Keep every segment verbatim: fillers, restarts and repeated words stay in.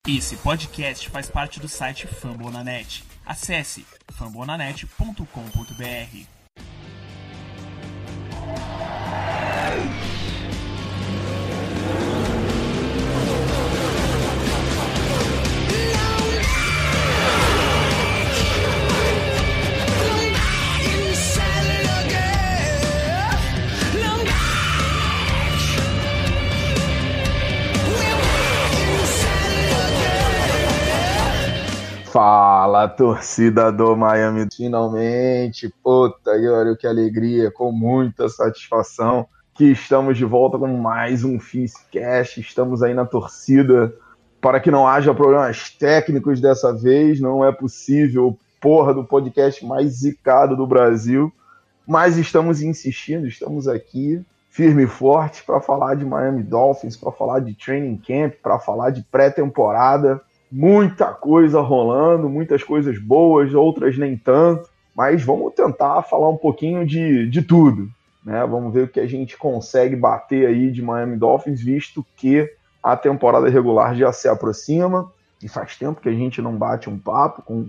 Esse podcast faz parte do site Fambonanet. Acesse fambonanet ponto com ponto b r. Fala, torcida do Miami, finalmente, puta, e olha que alegria, com muita satisfação que estamos de volta com mais um Fincast. Estamos aí na torcida para que não haja problemas técnicos dessa vez, não é possível, porra do podcast mais zicado do Brasil, mas estamos insistindo, estamos aqui firme e forte para falar de Miami Dolphins, para falar de training camp, para falar de pré-temporada. Muita coisa rolando, muitas coisas boas, outras nem tanto, mas vamos tentar falar um pouquinho de, de tudo, né? Vamos ver o que a gente consegue bater aí de Miami Dolphins, visto que a temporada regular já se aproxima, e faz tempo que a gente não bate um papo com,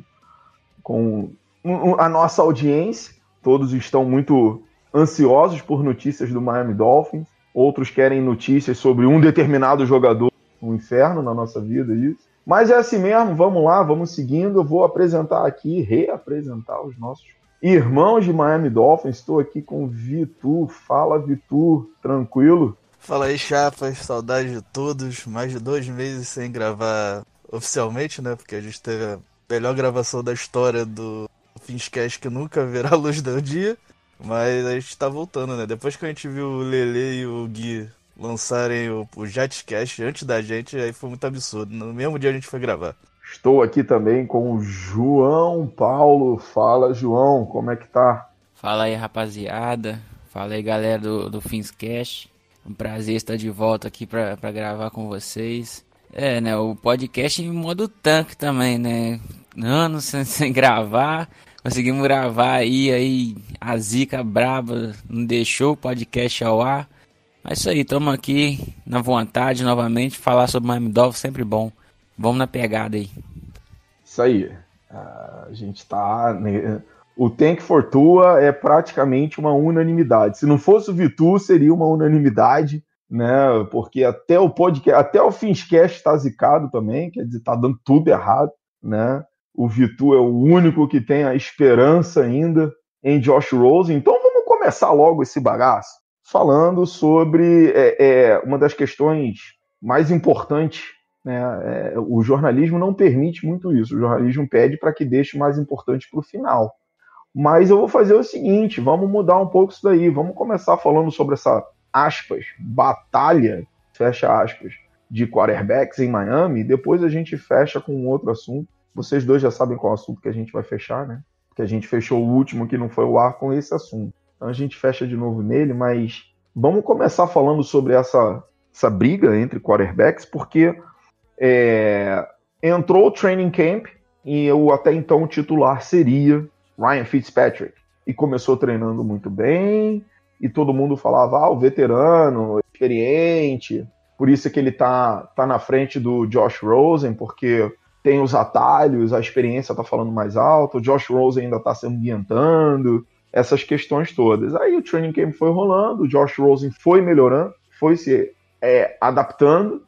com a nossa audiência. Todos estão muito ansiosos por notícias do Miami Dolphins, outros querem notícias sobre um determinado jogador, um inferno na nossa vida, isso. Mas é assim mesmo, vamos lá, vamos seguindo. Eu vou apresentar aqui, reapresentar os nossos irmãos de Miami Dolphins. Estou aqui com o Vitor. Fala, Vitor, tranquilo? Fala aí, chapas, saudade de todos. Mais de dois meses sem gravar oficialmente, né? Porque a gente teve a melhor gravação da história do Fincast, que nunca verá a luz do dia. Mas a gente tá voltando, né? Depois que a gente viu o Lele e o Gui lançarem o, o Jetcast antes da gente, aí foi muito absurdo. No mesmo dia a gente foi gravar. Estou aqui também com o João Paulo. Fala, João, como é que tá? Fala aí, rapaziada. Fala aí, galera do, do Fincast. Um prazer estar de volta aqui pra, pra gravar com vocês. É, né, o podcast em modo tanque também, né? Anos sem, sem gravar. Conseguimos gravar aí, aí a zica braba não deixou o podcast ao ar. É isso aí, estamos aqui na vontade novamente, falar sobre Miami Dolphins, sempre bom. Vamos na pegada aí. Isso aí, a gente tá... O Tank for Tua é praticamente uma unanimidade. Se não fosse o Vitor, seria uma unanimidade, né? Porque até o podcast, até o Fincast tá zicado também, quer dizer, tá dando tudo errado, né? O Vitor é o único que tem a esperança ainda em Josh Rosen. Então vamos começar logo esse bagaço falando sobre é, é, uma das questões mais importantes, né? É, o jornalismo não permite muito isso. O jornalismo pede para que deixe mais importante para o final. Mas eu vou fazer o seguinte, vamos mudar um pouco isso daí. Vamos começar falando sobre essa, aspas, batalha, fecha aspas, de quarterbacks em Miami. E depois a gente fecha com um outro assunto. Vocês dois já sabem qual assunto que a gente vai fechar, né? Porque a gente fechou o último que não foi ao ar com esse assunto. Então a gente fecha de novo nele, mas vamos começar falando sobre essa, essa briga entre quarterbacks, porque é, entrou o training camp e o até então titular seria Ryan Fitzpatrick. E começou treinando muito bem, e todo mundo falava, ah, o veterano, experiente, por isso é que ele tá, tá na frente do Josh Rosen, porque tem os atalhos, a experiência tá falando mais alto, o Josh Rosen ainda tá se ambientando, essas questões todas. Aí o training camp foi rolando, o Josh Rosen foi melhorando, foi se é, adaptando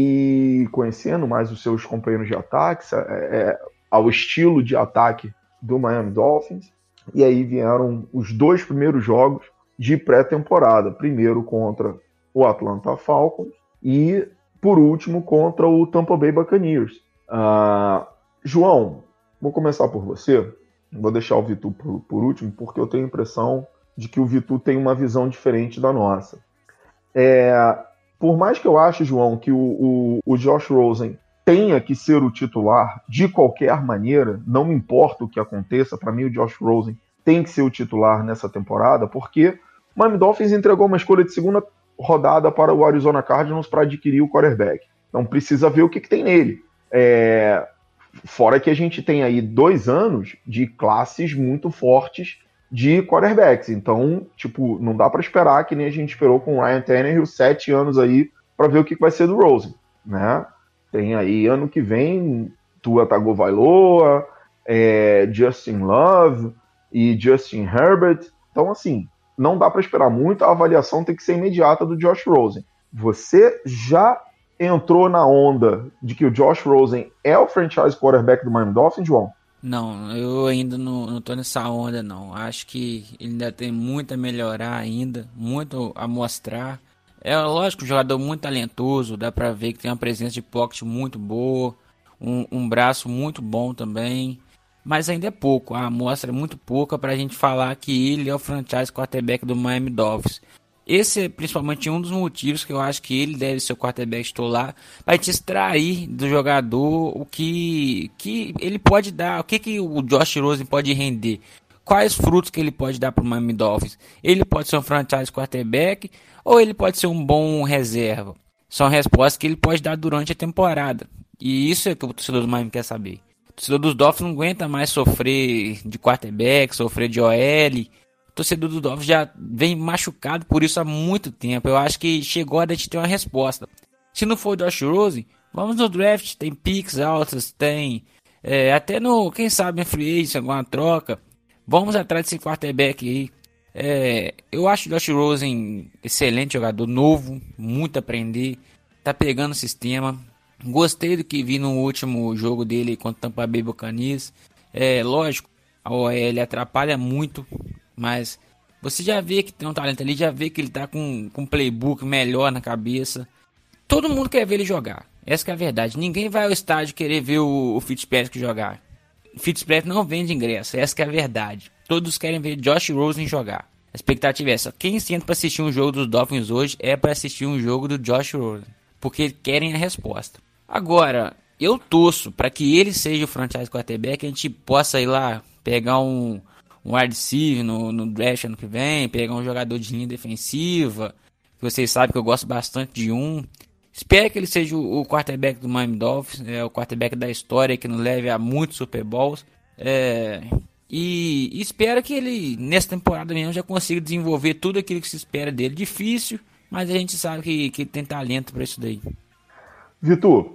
e conhecendo mais os seus companheiros de ataque, é, ao estilo de ataque do Miami Dolphins. E aí vieram os dois primeiros jogos de pré-temporada. Primeiro contra o Atlanta Falcons e, por último, contra o Tampa Bay Buccaneers. Uh, João, vou começar por você. Vou deixar o Vitor por, por último, porque eu tenho a impressão de que o Vitor tem uma visão diferente da nossa. É, por mais que eu ache, João, que o, o, o Josh Rosen tenha que ser o titular de qualquer maneira, não me importa o que aconteça, para mim o Josh Rosen tem que ser o titular nessa temporada, porque o Miami Dolphins entregou uma escolha de segunda rodada para o Arizona Cardinals para adquirir o quarterback. Então precisa ver o que, que tem nele. É... Fora que a gente tem aí dois anos de classes muito fortes de quarterbacks. Então, tipo, não dá para esperar que nem a gente esperou com o Ryan Tannehill sete anos aí para ver o que vai ser do Rosen, né? Tem aí, ano que vem, Tua Tagovailoa, é, Justin Love e Justin Herbert. Então, assim, não dá para esperar muito, a avaliação tem que ser imediata do Josh Rosen. Você já entrou na onda de que o Josh Rosen é o franchise quarterback do Miami Dolphins, João? Não, eu ainda não, não tô nessa onda, não. Acho que ele ainda tem muito a melhorar ainda, muito a mostrar. É lógico, um jogador muito talentoso, dá pra ver que tem uma presença de pocket muito boa, um, um braço muito bom também, mas ainda é pouco, a amostra é muito pouca pra gente falar que ele é o franchise quarterback do Miami Dolphins. Esse é principalmente um dos motivos que eu acho que ele deve ser o quarterback titular, para gente extrair do jogador o que, que ele pode dar, o que, que o Josh Rosen pode render. Quais frutos que ele pode dar para o Miami Dolphins? Ele pode ser um franchise quarterback ou ele pode ser um bom reserva? São respostas que ele pode dar durante a temporada. E isso é que o torcedor do Miami quer saber. O torcedor dos Dolphins não aguenta mais sofrer de quarterback, sofrer de O L. O torcedor dos Dolphins já vem machucado por isso há muito tempo. Eu acho que chegou a gente ter uma resposta. Se não for o Josh Rosen, vamos no draft. Tem picks altas, tem é, até no, quem sabe, em free agent, alguma troca. Vamos atrás desse quarterback aí. É, eu acho o Josh Rosen excelente jogador, novo, muito a aprender. Tá pegando o sistema. Gostei do que vi no último jogo dele contra o Tampa Bay Buccaneers. É, lógico, a O L atrapalha muito, mas você já vê que tem um talento ali, já vê que ele tá com, com um playbook melhor na cabeça. Todo mundo quer ver ele jogar. Essa que é a verdade. Ninguém vai ao estádio querer ver o, o Fitzpatrick jogar. Fitzpatrick não vende ingresso, essa que é a verdade. Todos querem ver Josh Rosen jogar. A expectativa é essa. Quem senta para assistir um jogo dos Dolphins hoje é para assistir um jogo do Josh Rosen, porque querem a resposta. Agora, eu torço para que ele seja o franchise quarterback, a gente possa ir lá pegar um, um wide receiver no, no draft ano que vem, pegar um jogador de linha defensiva, que vocês sabem que eu gosto bastante de um. Espero que ele seja o quarterback do Miami Dolphins, é o quarterback da história, que nos leve a muitos Super Bowls. É, e, e espero que ele, nessa temporada mesmo, já consiga desenvolver tudo aquilo que se espera dele. Difícil, mas a gente sabe que, que tem talento para isso daí. Vitor,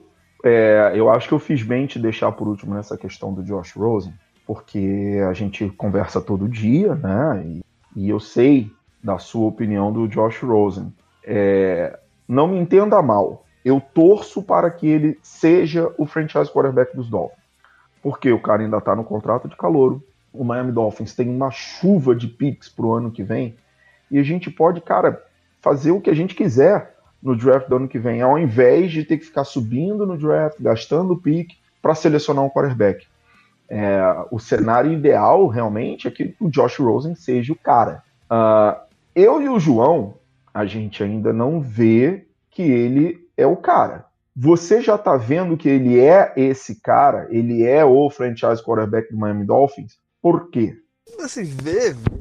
é, eu acho que eu fiz bem te deixar por último nessa questão do Josh Rosen, porque a gente conversa todo dia, né? E, e eu sei da sua opinião do Josh Rosen. É... Não me entenda mal, eu torço para que ele seja o franchise quarterback dos Dolphins, porque o cara ainda está no contrato de calouro, o Miami Dolphins tem uma chuva de picks para o ano que vem, e a gente pode, cara, fazer o que a gente quiser no draft do ano que vem, ao invés de ter que ficar subindo no draft, gastando pick para selecionar um quarterback. É, o cenário ideal, realmente, é que o Josh Rosen seja o cara. Uh, eu e o João, a gente ainda não vê que ele é o cara. Você já tá vendo que ele é esse cara? Ele é o franchise quarterback do Miami Dolphins? Por quê? Assim, vê, vê.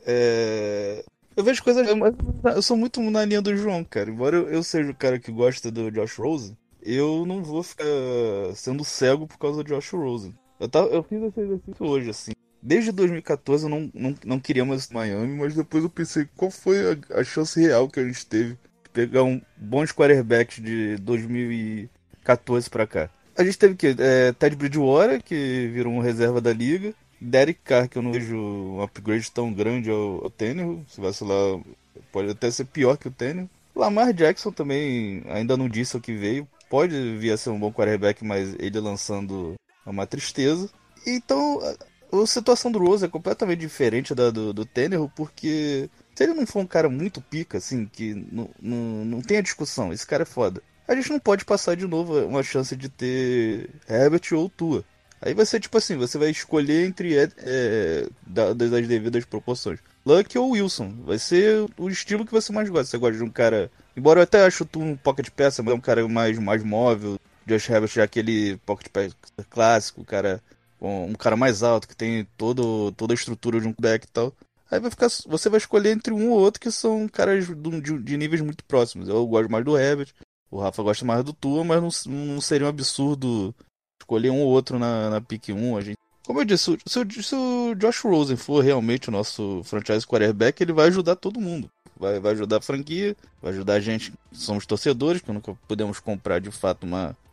É... Eu vejo coisas... Eu sou muito na linha do João, cara. Embora eu seja o cara que gosta do Josh Rosen, eu não vou ficar sendo cego por causa do Josh Rosen. Eu, tava... eu fiz esse exercício hoje, assim. Desde dois mil e quatorze eu não, não, não queria mais Miami, mas depois eu pensei qual foi a, a chance real que a gente teve de pegar um bons quarterbacks de dois mil e quatorze pra cá. A gente teve que é, Ted Bridgewater, que virou um reserva da liga, Derek Carr, que eu não vejo um upgrade tão grande ao, ao Tannehill, se vacilar pode até ser pior que o Tannehill. Lamar Jackson também ainda não disse o que veio, pode vir a ser um bom quarterback, mas ele lançando é uma tristeza. Então... A situação do Rose é completamente diferente da do, do Tannehill, porque se ele não for um cara muito pica, assim, que não, não, não tem a discussão, esse cara é foda, a gente não pode passar de novo uma chance de ter Herbert ou Tua. Aí vai ser tipo assim, você vai escolher entre é, é, das devidas proporções, Luck ou Wilson. Vai ser o estilo que você mais gosta. Você gosta de um cara, embora eu até ache o Tua um pocket peça, mas é um cara mais, mais móvel. Josh Herbert já é aquele pocket peça clássico, cara... um cara mais alto, que tem todo, toda a estrutura de um back e tal. Aí vai ficar, você vai escolher entre um ou outro que são caras de, de níveis muito próximos. Eu gosto mais do Herbert, o Rafa gosta mais do Tua, mas não, não seria um absurdo escolher um ou outro na, na pick um. A gente... Como eu disse, se o, se o Josh Rosen for realmente o nosso franchise quarterback, ele vai ajudar todo mundo. Vai, vai ajudar a franquia, vai ajudar a gente que somos torcedores, que nunca podemos comprar de fato uma,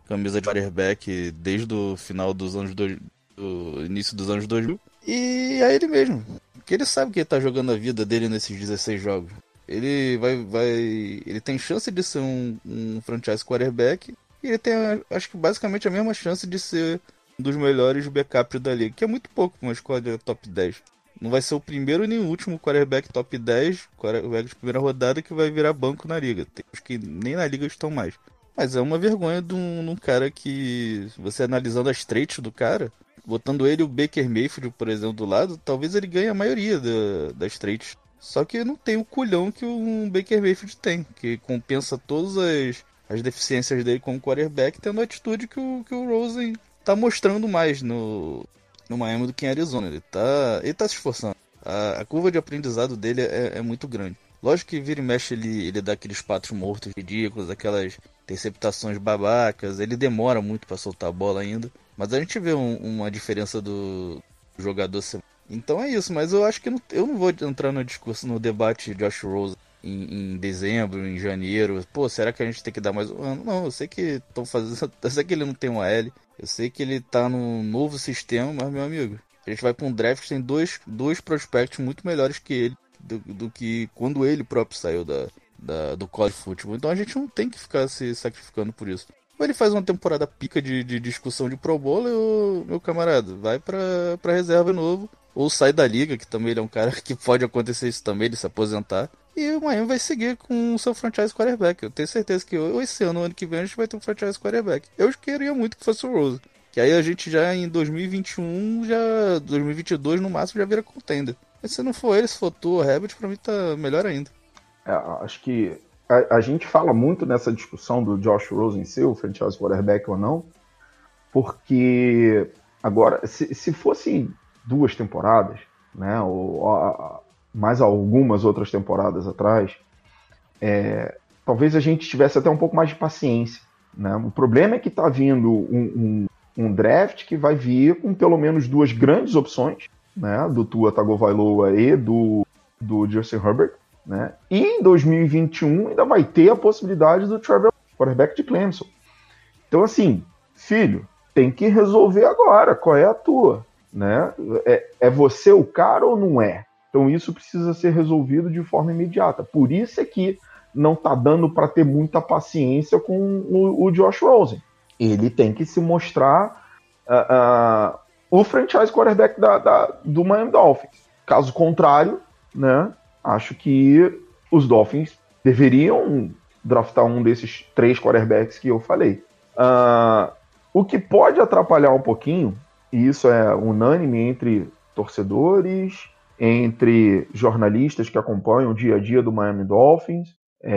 camisa de quarterback desde o final dos anos do, do início dos anos dois mil. E é ele mesmo, porque ele sabe que ele tá jogando a vida dele nesses dezesseis jogos. Ele vai, vai, ele tem chance de ser um, um franchise quarterback e ele tem, acho que basicamente a mesma chance de ser um dos melhores backups da liga, que é muito pouco para uma escolha top dez. Não vai ser o primeiro nem o último quarterback top dez, quarterback de primeira rodada que vai virar banco na liga. Tem uns que nem na liga estão mais. Mas é uma vergonha de um, de um cara que, você analisando as traits do cara, botando ele e o Baker Mayfield, por exemplo, do lado, talvez ele ganhe a maioria da, das traits. Só que não tem o culhão que o Baker Mayfield tem, que compensa todas as, as deficiências dele como quarterback, tendo a atitude que o, que o Rosen tá mostrando mais no, no Miami do que em Arizona. Ele tá, ele tá se esforçando. A, a curva de aprendizado dele é, é muito grande. Lógico que vira e mexe ele, ele dá aqueles patos mortos ridículos, aquelas interceptações babacas, ele demora muito para soltar a bola ainda. Mas a gente vê um, uma diferença do jogador. Então é isso, mas eu acho que não, eu não vou entrar no discurso, no debate Josh Rosen em, em dezembro, em janeiro. Pô, será que a gente tem que dar mais um ano? Não, eu sei que estão fazendo. Eu sei que ele não tem um L, eu sei que ele tá num novo sistema, mas meu amigo, a gente vai para um draft que tem dois, dois prospectos muito melhores que ele, do, do que quando ele próprio saiu da, da, do college football. Então a gente não tem que ficar se sacrificando por isso. Ou ele faz uma temporada pica de, de discussão de Pro Bowl, ou, meu camarada, vai pra, pra reserva de novo. Ou sai da liga, que também ele é um cara que pode acontecer isso também, ele se aposentar. E o Miami vai seguir com o seu franchise quarterback. Eu tenho certeza que ou esse ano, ou ano que vem, a gente vai ter um franchise quarterback. Eu queria muito que fosse o Rose. Que aí a gente já em dois mil e vinte e um, já, dois mil e vinte e dois no máximo, já vira contender. Mas se não for ele, se for tu, o Herbert, pra mim tá melhor ainda. É, acho que a, a gente fala muito nessa discussão do Josh Rosen ser o franchise quarterback ou não, porque agora, se, se fosse duas temporadas, né, ou, ou mais algumas outras temporadas atrás, é, talvez a gente tivesse até um pouco mais de paciência, né? O problema é que está vindo um, um, um draft que vai vir com pelo menos duas grandes opções, né, do Tua Tagovailoa e do, do Justin Herbert, né? E em dois mil e vinte e um ainda vai ter a possibilidade do Trevor, quarterback de Clemson. Então, assim, filho, tem que resolver agora qual é a tua, né? É, é você o cara ou não é? Então isso precisa ser resolvido de forma imediata. Por isso é que não está dando para ter muita paciência com o, o Josh Rosen. Ele tem que se mostrar uh, uh, o franchise quarterback da, da, do Miami Dolphins. Caso contrário, né, acho que os Dolphins deveriam draftar um desses três quarterbacks que eu falei. Uh, o que pode atrapalhar um pouquinho, e isso é unânime entre torcedores, entre jornalistas que acompanham o dia a dia do Miami Dolphins,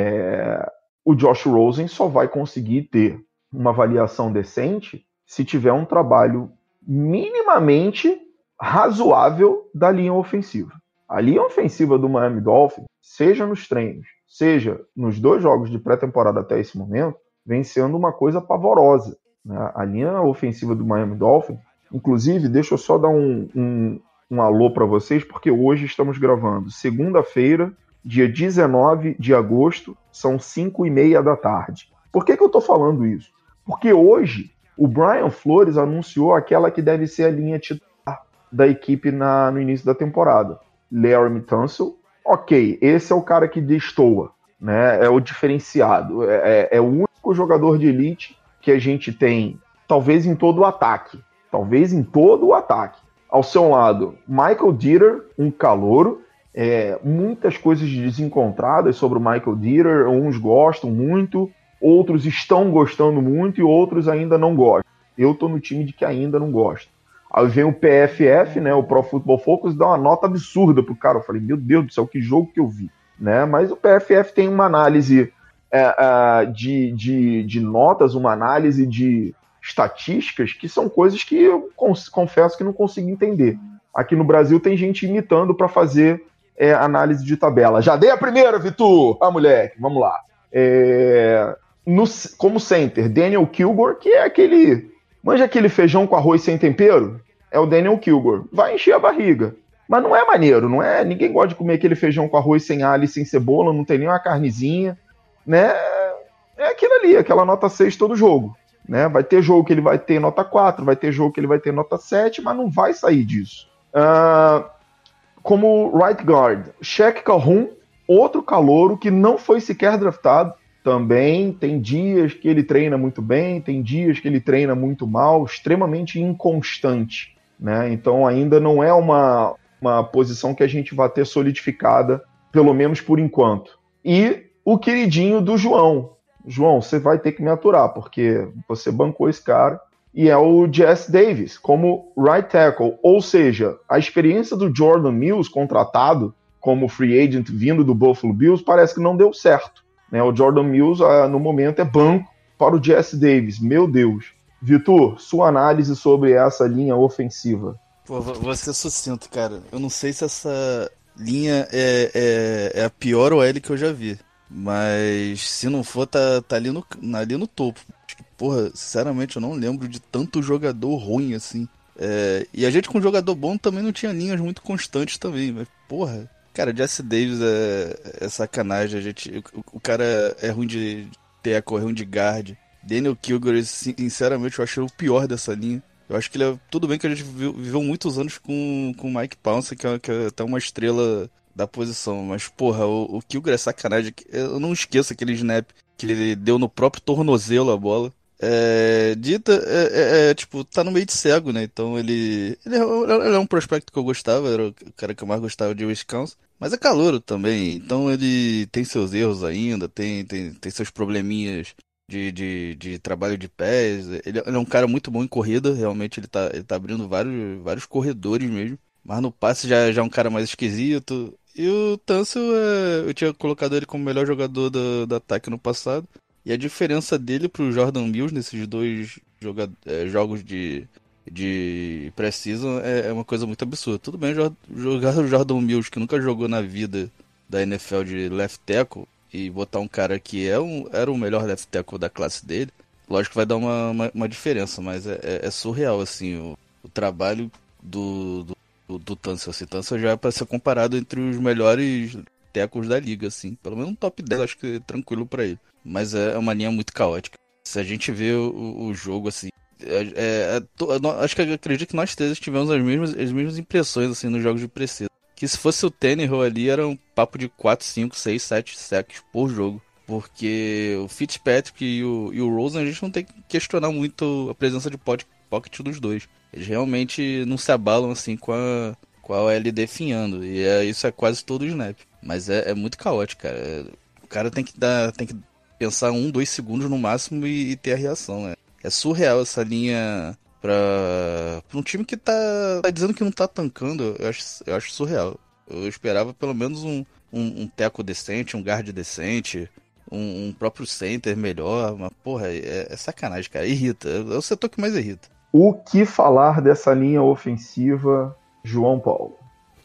é, o Josh Rosen só vai conseguir ter uma avaliação decente se tiver um trabalho minimamente razoável da linha ofensiva. A linha ofensiva do Miami Dolphins, seja nos treinos, seja nos dois jogos de pré-temporada até esse momento, vem sendo uma coisa pavorosa, né? A linha ofensiva do Miami Dolphins, inclusive, deixa eu só dar um, um, um alô para vocês, porque hoje estamos gravando segunda-feira, dia dezenove de agosto, são cinco e meia da tarde. Por que que eu estou falando isso? Porque hoje o Brian Flores anunciou aquela que deve ser a linha titular da equipe na, no início da temporada. Laremy Tunsil, ok, esse é o cara que destoa, né? É o diferenciado, é, é o único jogador de elite que a gente tem, talvez em todo o ataque, talvez em todo o ataque. Ao seu lado, Michael Dieter, um calouro, é, muitas coisas desencontradas sobre o Michael Dieter, uns gostam muito, outros estão gostando muito e outros ainda não gostam. Eu tô no time de que ainda não gosta. Aí vem o P F F, né, o Pro Football Focus, dá uma nota absurda pro cara. Eu falei, meu Deus do céu, que jogo que eu vi, né? Mas o P F F tem uma análise é, é, de, de, de notas, uma análise de estatísticas que são coisas que eu confesso que não consigo entender. Aqui no Brasil tem gente imitando para fazer é, análise de tabela. Já dei a primeira, Vitor! Ah, moleque, vamos lá. É, no, como center, Daniel Kilgore, que é aquele... Manja aquele feijão com arroz sem tempero? É o Daniel Kilgore. Vai encher a barriga. Mas não é maneiro, não é? Ninguém gosta de comer aquele feijão com arroz sem alho e sem cebola, não tem nem uma carnezinha, né? É aquilo ali, aquela nota seis todo jogo. né? Vai ter jogo que ele vai ter nota quatro, vai ter jogo que ele vai ter nota sete, mas não vai sair disso. Uh, como right guard, Shaq Calhoun, outro calouro que não foi sequer draftado. Também tem dias que ele treina muito bem, tem dias que ele treina muito mal, extremamente inconstante, né? Então ainda não é uma, uma posição que a gente vai ter solidificada, pelo menos por enquanto. E o queridinho do João. João, você vai ter que me aturar, porque você bancou esse cara. E é o Jesse Davis, como right tackle. Ou seja, a experiência do Jordan Mills, contratado como free agent vindo do Buffalo Bills, parece que não deu certo. Né? O Jordan Mills, no momento, é banco para o Jesse Davis. Meu Deus. Vitor, sua análise sobre essa linha ofensiva. Pô, vou ser sucinto, cara. Eu não sei se essa linha é, é, é a pior O L que eu já vi. Mas se não for, tá, tá ali, no, ali no topo. Porra, sinceramente, eu não lembro de tanto jogador ruim assim. É, e a gente com jogador bom também não tinha linhas muito constantes também. Mas, porra, cara, Jesse Davis é, é sacanagem. A gente, o, o cara é ruim de tackle, é ruim de guard. Daniel Kilgore, sinceramente, eu achei o pior dessa linha. Eu acho que ele é... Tudo bem que a gente viveu, viveu muitos anos com o Mike Pouncey, que é, que é até uma estrela da posição. Mas, porra, o, o Kilgore é sacanagem. Eu não esqueço aquele snap que ele deu no próprio tornozelo a bola. É, Dita, é, é, é, tipo, tá no meio de cego, né? Então ele, ele, é, ele é um prospecto que eu gostava, era o cara que eu mais gostava de Wisconsin, mas é calouro também, então ele tem seus erros ainda, tem, tem, tem seus probleminhas de, de, de trabalho de pés. Ele, ele é um cara muito bom em corrida, realmente ele tá, ele tá abrindo vários, vários corredores mesmo, mas no passe já, já é um cara mais esquisito. E o Tunsil, é, eu tinha colocado ele como melhor jogador do, do ataque no passado. E a diferença dele pro Jordan Mills nesses dois joga- é, jogos de, de pré-season é, é uma coisa muito absurda. Tudo bem jogar o Jordan Mills, que nunca jogou na vida da N F L de left tackle, e botar um cara que é um, era o melhor left tackle da classe dele, lógico que vai dar uma, uma, uma diferença, mas é, é, é surreal assim, o, o trabalho do, do, do, do Tunsil. Assim, Tunsil já é para ser comparado entre os melhores tackles da liga, assim. Pelo menos um top dez, acho que é tranquilo para ele. Mas é uma linha muito caótica. Se a gente vê o, o jogo, assim... É, é, é, to, acho que eu acredito que nós três tivemos as mesmas, as mesmas impressões, assim, nos jogos de preciso. Que se fosse o Tannehill ali, era um papo de quatro, cinco, seis, sete sacks por jogo. Porque o Fitzpatrick e o, e o Rosen, a gente não tem que questionar muito a presença de pocket dos dois. Eles realmente não se abalam, assim, com a, com a O L definhando. E é, isso é quase todo o snap. Mas é, é muito caótico, cara. É, o cara tem que dar... Tem que pensar um, dois segundos no máximo e, e ter a reação, né? É surreal essa linha pra, pra um time que tá, tá dizendo que não tá tancando. Eu acho, eu acho surreal. Eu esperava pelo menos um, um, um teco decente, um guard decente, um, um próprio center melhor. Mas, porra, é, é sacanagem, cara. Irrita. É o setor que mais irrita. O que falar dessa linha ofensiva, João Paulo?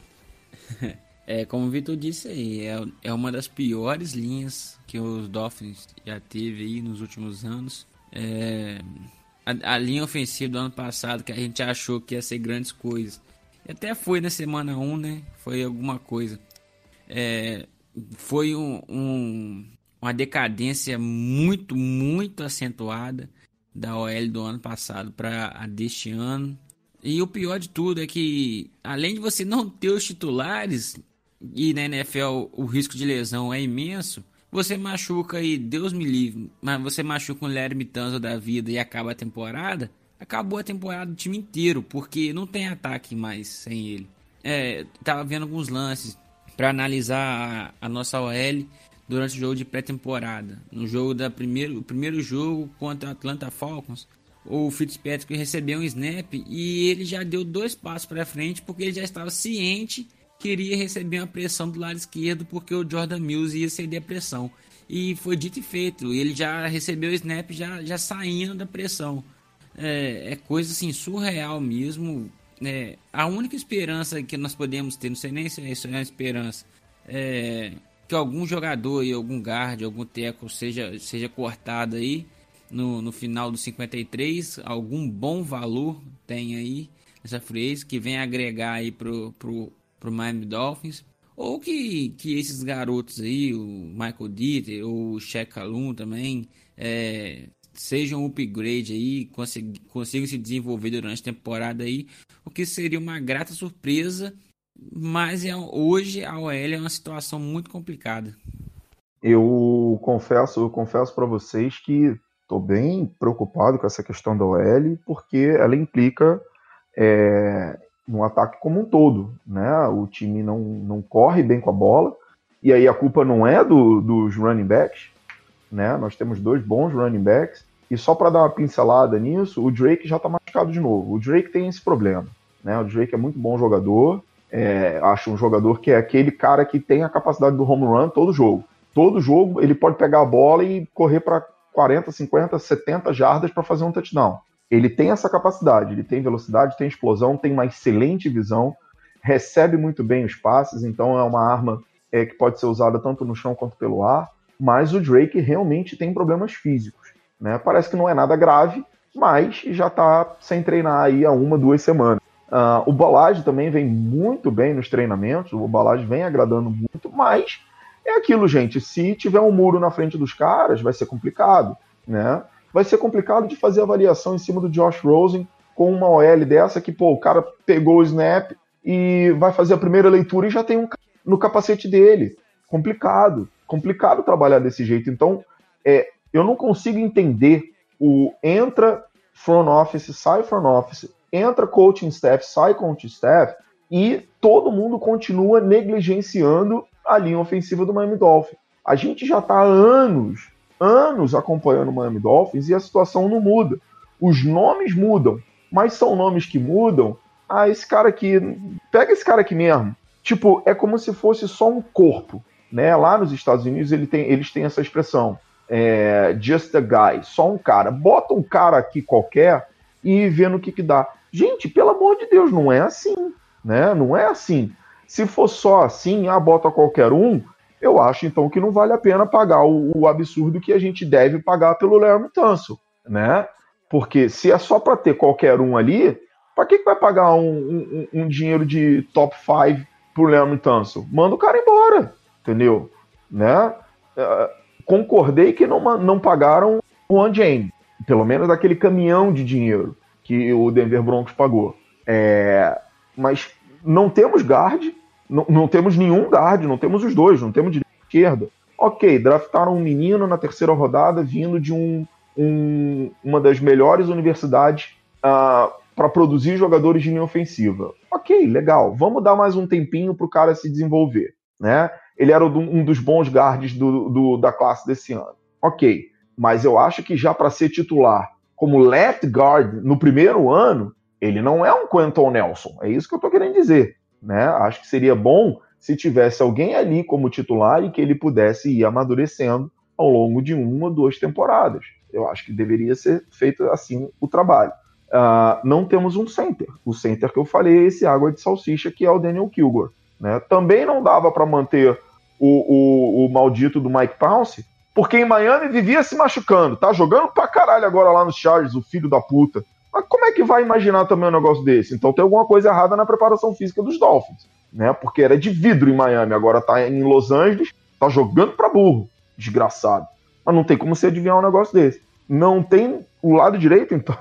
É, como o Vitor disse aí, é, é uma das piores linhas que os Dolphins já teve aí nos últimos anos. É, a, a linha ofensiva do ano passado, que a gente achou que ia ser grandes coisas. E até foi na semana um, né? Foi alguma coisa. É, foi um, um, uma decadência muito, muito acentuada da O L do ano passado para a deste ano. E o pior de tudo é que, além de você não ter os titulares, e na N F L o risco de lesão é imenso, você machuca aí, Deus me livre, mas você machuca um Larry Tunsil da vida e acaba a temporada, acabou a temporada do time inteiro, porque não tem ataque mais sem ele. É, tava vendo alguns lances para analisar a, a nossa O L durante o jogo de pré-temporada. No jogo da primeiro, o primeiro jogo contra o Atlanta Falcons, o Fitzpatrick recebeu um snap e ele já deu dois passos para frente porque ele já estava ciente que iria receber uma pressão do lado esquerdo porque o Jordan Mills ia ceder a pressão. E foi dito e feito, ele já recebeu o snap já, já saindo da pressão. É, é coisa assim surreal mesmo. É, a única esperança que nós podemos ter, não sei nem se isso é uma esperança, é que algum jogador e algum guard, algum tackle seja, seja cortado aí no, no final do cinquenta e três, algum bom valor tem aí nessa frase que venha agregar aí pro, pro, pro Miami Dolphins, ou que, que esses garotos aí, o Michael Dieter ou o Shaq Calhoun também, é, seja um upgrade aí, consigam, consigam se desenvolver durante a temporada aí, o que seria uma grata surpresa, mas é, hoje a O L é uma situação muito complicada. Eu confesso, eu confesso para vocês que estou bem preocupado com essa questão da O L, porque ela implica é, no ataque como um todo, né? O time não, não corre bem com a bola, e aí a culpa não é do, dos running backs, né? Nós temos dois bons running backs, e só para dar uma pincelada nisso, o Drake já está machucado de novo. O Drake tem esse problema, né? O Drake é muito bom jogador, é, acho um jogador que é aquele cara que tem a capacidade do home run todo jogo. Todo jogo ele pode pegar a bola e correr para quarenta, cinquenta, setenta jardas para fazer um touchdown. Ele tem essa capacidade, ele tem velocidade, tem explosão, tem uma excelente visão, recebe muito bem os passes, então é uma arma é, que pode ser usada tanto no chão quanto pelo ar, mas o Drake realmente tem problemas físicos, né? Parece que não é nada grave, mas já está sem treinar aí há uma, duas semanas. Uh, o Ballage também vem muito bem nos treinamentos, o Ballage vem agradando muito, mas é aquilo, gente, se tiver um muro na frente dos caras, vai ser complicado, né? Vai ser complicado de fazer avaliação em cima do Josh Rosen com uma O L dessa que, pô, o cara pegou o snap e vai fazer a primeira leitura e já tem um no capacete dele. Complicado, complicado trabalhar desse jeito. Então, é, eu não consigo entender o entra front office, sai front office, entra coaching staff, sai coaching staff e todo mundo continua negligenciando a linha ofensiva do Miami Dolphins. A gente já está há anos, anos acompanhando o Miami Dolphins e a situação não muda. Os nomes mudam, mas são nomes que mudam. Ah, esse cara aqui, pega esse cara aqui mesmo. Tipo, é como se fosse só um corpo, né? Lá nos Estados Unidos ele tem, eles têm essa expressão, é, just a guy, só um cara. Bota um cara aqui qualquer e vê no que que dá. Gente, pelo amor de Deus, não é assim, né? Não é assim. Se for só assim, ah, bota qualquer um, eu acho então que não vale a pena pagar o, o absurdo que a gente deve pagar pelo Laremy Tunsil, né? Porque se é só para ter qualquer um ali, para que, que vai pagar um, um, um dinheiro de top cinco pro Laremy Tunsil? Manda o cara embora, entendeu? Né? Uh, concordei que não, não pagaram o One pelo menos aquele caminhão de dinheiro que o Denver Broncos pagou. É, mas não temos guard, não, não temos nenhum guard, não temos os dois, não temos direita e esquerda. Ok, draftaram um menino na terceira rodada vindo de um, um, uma das melhores universidades uh, para produzir jogadores de linha ofensiva. Ok, legal, vamos dar mais um tempinho para o cara se desenvolver, né? Ele era um dos bons guards do, do, da classe desse ano. Ok, mas eu acho que já para ser titular como left guard no primeiro ano, ele não é um Quentin Nelson, é isso que eu estou querendo dizer, né? Acho que seria bom se tivesse alguém ali como titular e que ele pudesse ir amadurecendo ao longo de uma ou duas temporadas. Eu acho que deveria ser feito assim o trabalho. Uh, não temos um center. O center que eu falei é esse água de salsicha, que é o Daniel Kilgore, né? Também não dava para manter o, o, o maldito do Mike Pouncey, porque em Miami vivia se machucando. Tá jogando pra caralho agora lá nos Chargers, o filho da puta. Mas como é que vai imaginar também um negócio desse? Então tem alguma coisa errada na preparação física dos Dolphins, né? Porque era de vidro em Miami, agora tá em Los Angeles, tá jogando pra burro. Desgraçado. Mas não tem como você adivinhar um negócio desse. Não tem o lado direito, então.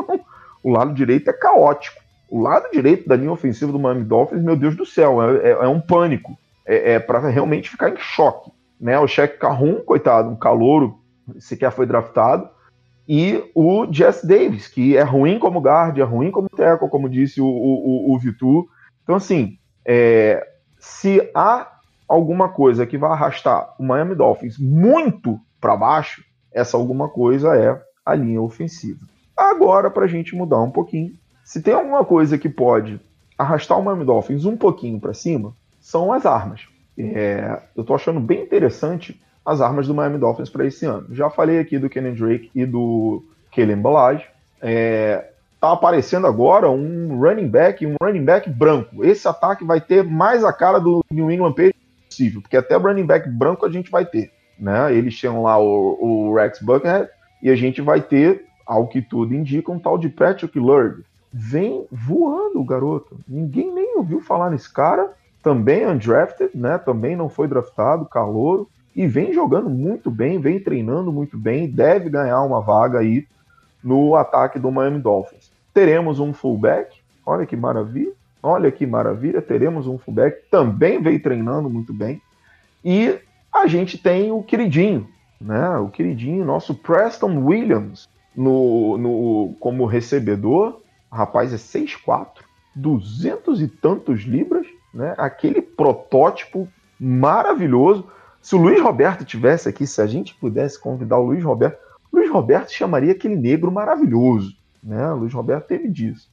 O lado direito é caótico. O lado direito da linha ofensiva do Miami Dolphins, meu Deus do céu, é, é, é um pânico. É, é para realmente ficar em choque, né? O Shaq Cahoon, coitado, um calouro, sequer foi draftado, e o Jess Davis, que é ruim como guard, é ruim como tackle, como disse o, o, o Vitor. Então, assim, é, se há alguma coisa que vai arrastar o Miami Dolphins muito para baixo, essa alguma coisa é a linha ofensiva. Agora, para a gente mudar um pouquinho, se tem alguma coisa que pode arrastar o Miami Dolphins um pouquinho para cima, são as armas. É, eu estou achando bem interessante as armas do Miami Dolphins para esse ano. Já falei aqui do Kenny Drake e do Kalen Ballage. É, tá aparecendo agora um running back, um running back branco. Esse ataque vai ter mais a cara do New England Patriots possível, porque até running back branco a gente vai ter, né? Eles chamam lá o, o Rex Buckhead e a gente vai ter, ao que tudo indica, um tal de Patrick Lurd. Vem voando o garoto. Ninguém nem ouviu falar nesse cara. Também undrafted, né? Também não foi draftado, calouro. e vem jogando muito bem, vem treinando muito bem, deve ganhar uma vaga aí no ataque do Miami Dolphins. Teremos um fullback, olha que maravilha, olha que maravilha, teremos um fullback, também vem treinando muito bem, e a gente tem o queridinho, né, o queridinho, nosso Preston Williams, no, no, como recebedor, o rapaz é seis quatro, duzentos e tantos libras, né, aquele protótipo maravilhoso. Se o Luiz Roberto tivesse aqui, se a gente pudesse convidar o Luiz Roberto, o Luiz Roberto chamaria aquele negro maravilhoso, né? O Luiz Roberto teve disso.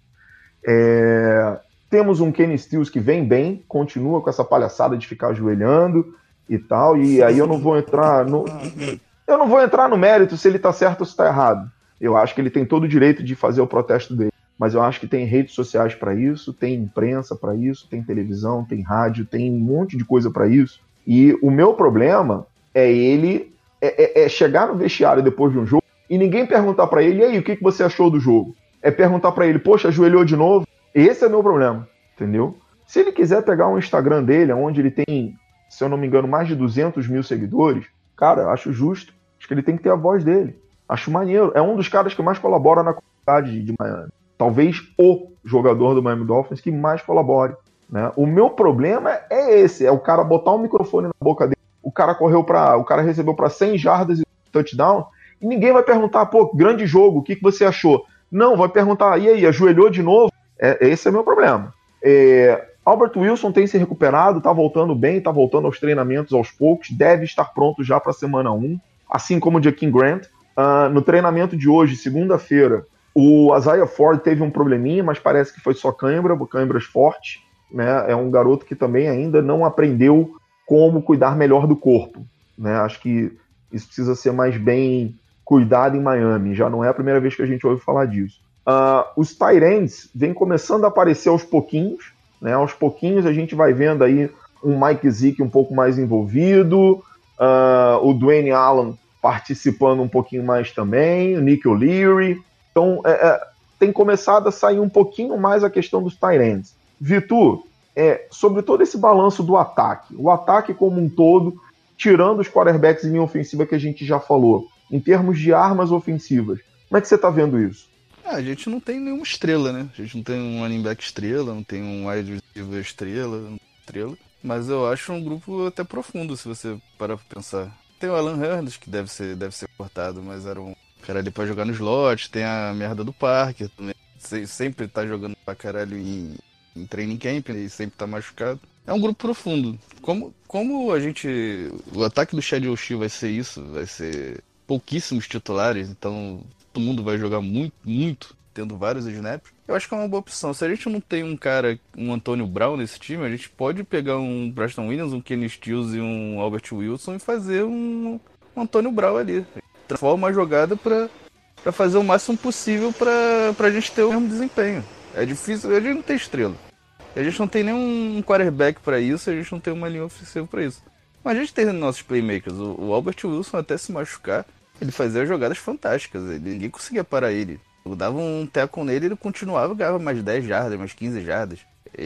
É... Temos um Kenny Stills que vem bem, continua com essa palhaçada de ficar ajoelhando e tal, e aí eu não vou entrar no... eu não vou entrar no mérito se ele tá certo ou se tá errado. Eu acho que ele tem todo o direito de fazer o protesto dele, mas eu acho que tem redes sociais para isso, tem imprensa para isso, tem televisão, tem rádio, tem um monte de coisa para isso. E o meu problema é ele é, é, é chegar no vestiário depois de um jogo e ninguém perguntar para ele, e aí, o que, que você achou do jogo? É perguntar para ele, poxa, ajoelhou de novo? Esse é o meu problema, entendeu? Se ele quiser pegar um Instagram dele, onde ele tem, se eu não me engano, mais de duzentos mil seguidores, cara, acho justo. Acho que ele tem que ter a voz dele. Acho maneiro. É um dos caras que mais colabora na comunidade de Miami. Talvez o jogador do Miami Dolphins que mais colabore. Né? O meu problema é esse, é o cara botar um microfone na boca dele, o cara correu para, o cara recebeu para cem jardas e touchdown, e ninguém vai perguntar, pô, grande jogo, o que, que você achou? Não, vai perguntar, e aí, ajoelhou de novo? É, esse é o meu problema. É, Albert Wilson tem se recuperado, tá voltando bem, tá voltando aos treinamentos aos poucos, deve estar pronto já para a semana um, assim como o Jaquim Grant. Uh, no treinamento de hoje, segunda-feira, o Isaiah Ford teve um probleminha, mas parece que foi só cãibra, cãibras fortes. Né, é um garoto que também ainda não aprendeu como cuidar melhor do corpo. Né? Acho que isso precisa ser mais bem cuidado em Miami. Já não é a primeira vez que a gente ouve falar disso. Uh, os tight ends vêm começando a aparecer aos pouquinhos. Né? Aos pouquinhos a gente vai vendo aí um Mike Zick um pouco mais envolvido, uh, o Dwayne Allen participando um pouquinho mais também, o Nick O'Leary. Então é, é, tem começado a sair um pouquinho mais a questão dos tight ends. Vitor, é, sobre todo esse balanço do ataque, o ataque como um todo, tirando os quarterbacks em linha ofensiva que a gente já falou, em termos de armas ofensivas, como é que você está vendo isso? Ah, a gente não tem nenhuma estrela, né? A gente não tem um running back estrela, não tem um wide receiver estrela, estrela, mas eu acho um grupo até profundo, se você parar pra pensar. Tem o Alan Hernandez, que deve ser, deve ser cortado, mas era um cara ali pra jogar no slot, tem a merda do Parker também, sempre tá jogando pra caralho em em training camp, e sempre tá machucado. É um grupo profundo. Como, como a gente... O ataque do Chad Oshie vai ser isso, vai ser pouquíssimos titulares, então todo mundo vai jogar muito, muito, tendo vários snaps. Eu acho que é uma boa opção. Se a gente não tem um cara, um Antonio Brown nesse time, a gente pode pegar um Preston Williams, um Kenny Stills e um Albert Wilson e fazer um, um Antonio Brown ali. Transforma a jogada pra, pra fazer o máximo possível pra, pra gente ter o mesmo desempenho. É difícil, a gente não tem estrela. A gente não tem nenhum quarterback pra isso, a gente não tem uma linha ofensiva pra isso. Mas a gente tem nossos playmakers. O, o Albert Wilson, até se machucar, ele fazia jogadas fantásticas. Ele, ninguém conseguia parar ele. Eu dava um tackle nele, ele continuava, ganhava mais dez jardas, mais quinze jardas.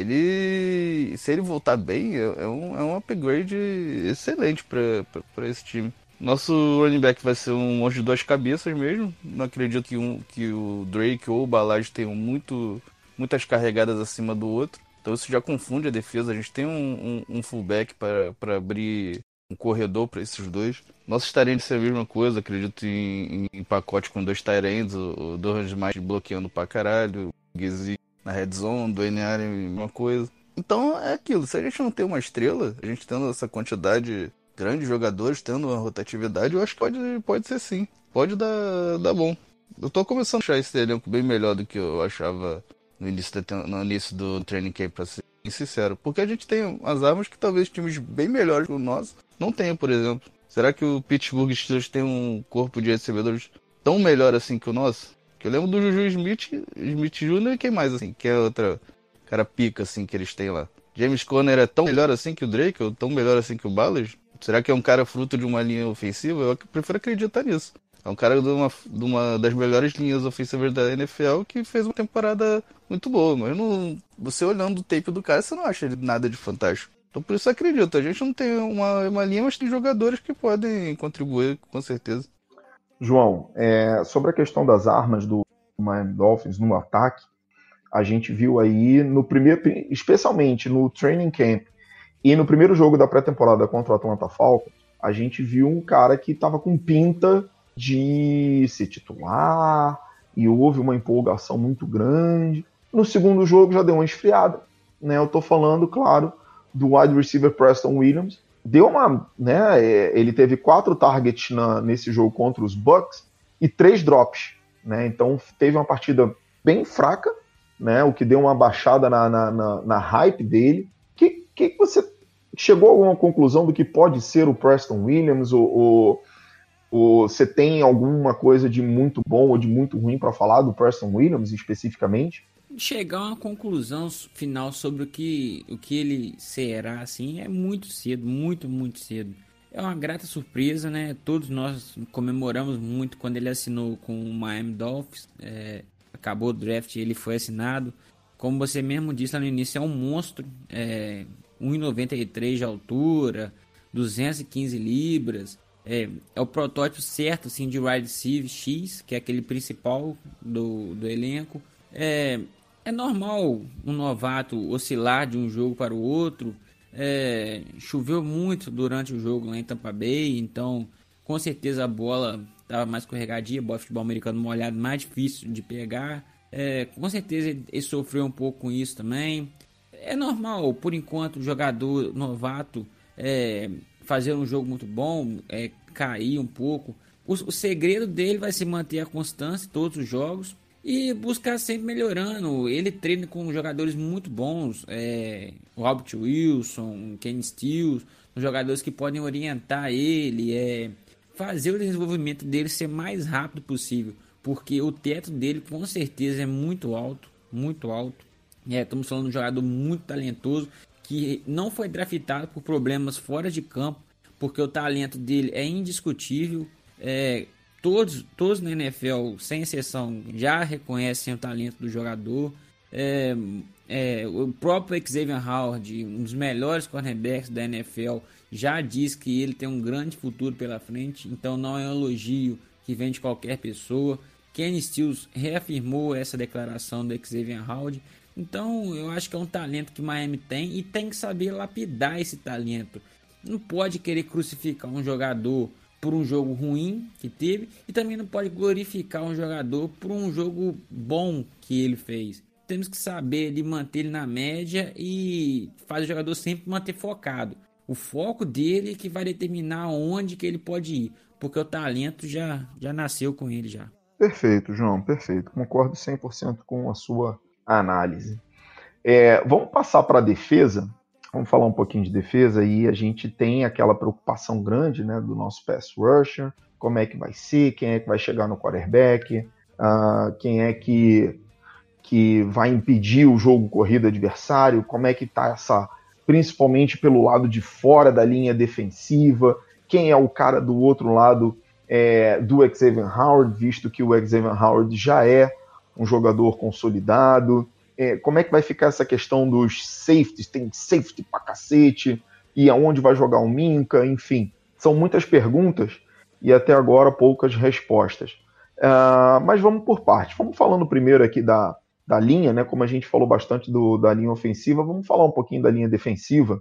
Ele, se ele voltar bem, é, é, um, é um upgrade excelente pra, pra, pra esse time. Nosso running back vai ser um monstro de duas cabeças mesmo. Não acredito que, um, que o Drake ou o Ballage tenham muito, muitas carregadas acima do outro. Então isso já confunde a defesa. A gente tem um, um, um fullback para abrir um corredor para esses dois. Nossos tight ends é a mesma coisa. Acredito em, em, em pacote com dois tight ends. O, o Doran mais bloqueando pra caralho. O Gizzy na red zone. Do N R uma coisa. Então é aquilo. Se a gente não tem uma estrela, a gente tendo essa quantidade... grandes jogadores, tendo uma rotatividade, eu acho que pode, pode ser sim. Pode dar, dar bom. Eu tô começando a achar esse elenco bem melhor do que eu achava no início, da, no início do training camp, pra ser sincero. Porque a gente tem as armas que talvez times bem melhores que o nosso não tenham, por exemplo. Será que o Pittsburgh Steelers tem um corpo de recebedores tão melhor assim que o nosso? Que eu lembro do Juju Smith, Smith Júnior e quem mais assim, que é outra cara pica assim que eles têm lá. James Conner é tão melhor assim que o Drake, ou tão melhor assim que o Ballage? Será que é um cara fruto de uma linha ofensiva? Eu prefiro acreditar nisso. É um cara de uma, de uma das melhores linhas ofensivas da N F L que fez uma temporada muito boa. Mas não, você olhando o tape do cara, você não acha ele nada de fantástico. Então por isso acredito, a gente não tem uma, uma linha, mas tem jogadores que podem contribuir, com certeza. João, é, sobre a questão das armas do Miami Dolphins no ataque, a gente viu aí no primeiro, especialmente no training camp e no primeiro jogo da pré-temporada contra o Atlanta Falcons, a gente viu um cara que estava com pinta de se titular e houve uma empolgação muito grande. No segundo jogo já deu uma esfriada, né? Eu tô falando, claro, do wide receiver Preston Williams. Deu uma, né? Ele teve quatro targets na, nesse jogo contra os Bucks e três drops, né? Então teve uma partida bem fraca, né? O que deu uma baixada na, na, na, na hype dele. Que, que você chegou a alguma conclusão do que pode ser o Preston Williams? Ou, ou, ou você tem alguma coisa de muito bom ou de muito ruim para falar do Preston Williams especificamente? Chegar a uma conclusão final sobre o que, o que ele será, assim, é muito cedo, muito, muito cedo. É uma grata surpresa, né? Todos nós comemoramos muito quando ele assinou com o Miami Dolphins. É, acabou o draft e ele foi assinado. Como você mesmo disse lá no início, é um monstro. É, um e noventa e três de altura, duzentas e quinze libras. É, é o protótipo certo, assim, de wide receiver X, que é aquele principal do, do elenco. É... É normal um novato oscilar de um jogo para o outro. É, choveu muito durante o jogo lá em Tampa Bay, então com certeza a bola estava mais escorregadia, bola de futebol americano molhado, mais difícil de pegar. É, com certeza ele, ele sofreu um pouco com isso também. É normal, por enquanto, o jogador novato é, fazer um jogo muito bom, é, cair um pouco. O, o segredo dele vai ser manter a constância em todos os jogos e buscar sempre melhorando. Ele treina com jogadores muito bons, é, Robert Wilson, Kenny Stills, jogadores que podem orientar ele, é, fazer o desenvolvimento dele ser mais rápido possível, porque o teto dele com certeza é muito alto, muito alto. É, estamos falando de um jogador muito talentoso que não foi draftado por problemas fora de campo, porque o talento dele é indiscutível. É, Todos, todos na N F L, sem exceção, já reconhecem o talento do jogador. É, é, o próprio Xavier Howard, um dos melhores cornerbacks da N F L, já diz que ele tem um grande futuro pela frente. Então não é um elogio que vem de qualquer pessoa. Kenny Stills reafirmou essa declaração do Xavier Howard. Então eu acho que é um talento que Miami tem e tem que saber lapidar esse talento. Não pode querer crucificar um jogador por um jogo ruim que teve, e também não pode glorificar um jogador por um jogo bom que ele fez. Temos que saber ele manter ele na média e fazer o jogador sempre manter focado. O foco dele é que vai determinar onde que ele pode ir, porque o talento já, já nasceu com ele já. Perfeito, João, perfeito. Concordo cem por cento com a sua análise. É, vamos passar para a defesa. Vamos falar um pouquinho de defesa e a gente tem aquela preocupação grande, né, do nosso pass rusher, como é que vai ser, quem é que vai chegar no quarterback, uh, quem é que, que vai impedir o jogo corrido adversário, como é que está essa, principalmente pelo lado de fora da linha defensiva, quem é o cara do outro lado é, do Xavier Howard, visto que o Xavier Howard já é um jogador consolidado. É, como é que vai ficar essa questão dos safeties? Tem safety pra cacete, e aonde vai jogar o Minka, enfim. São muitas perguntas e até agora poucas respostas. Uh, mas vamos por partes. Vamos falando primeiro aqui da, da linha, né? Como a gente falou bastante do, da linha ofensiva, vamos falar um pouquinho da linha defensiva.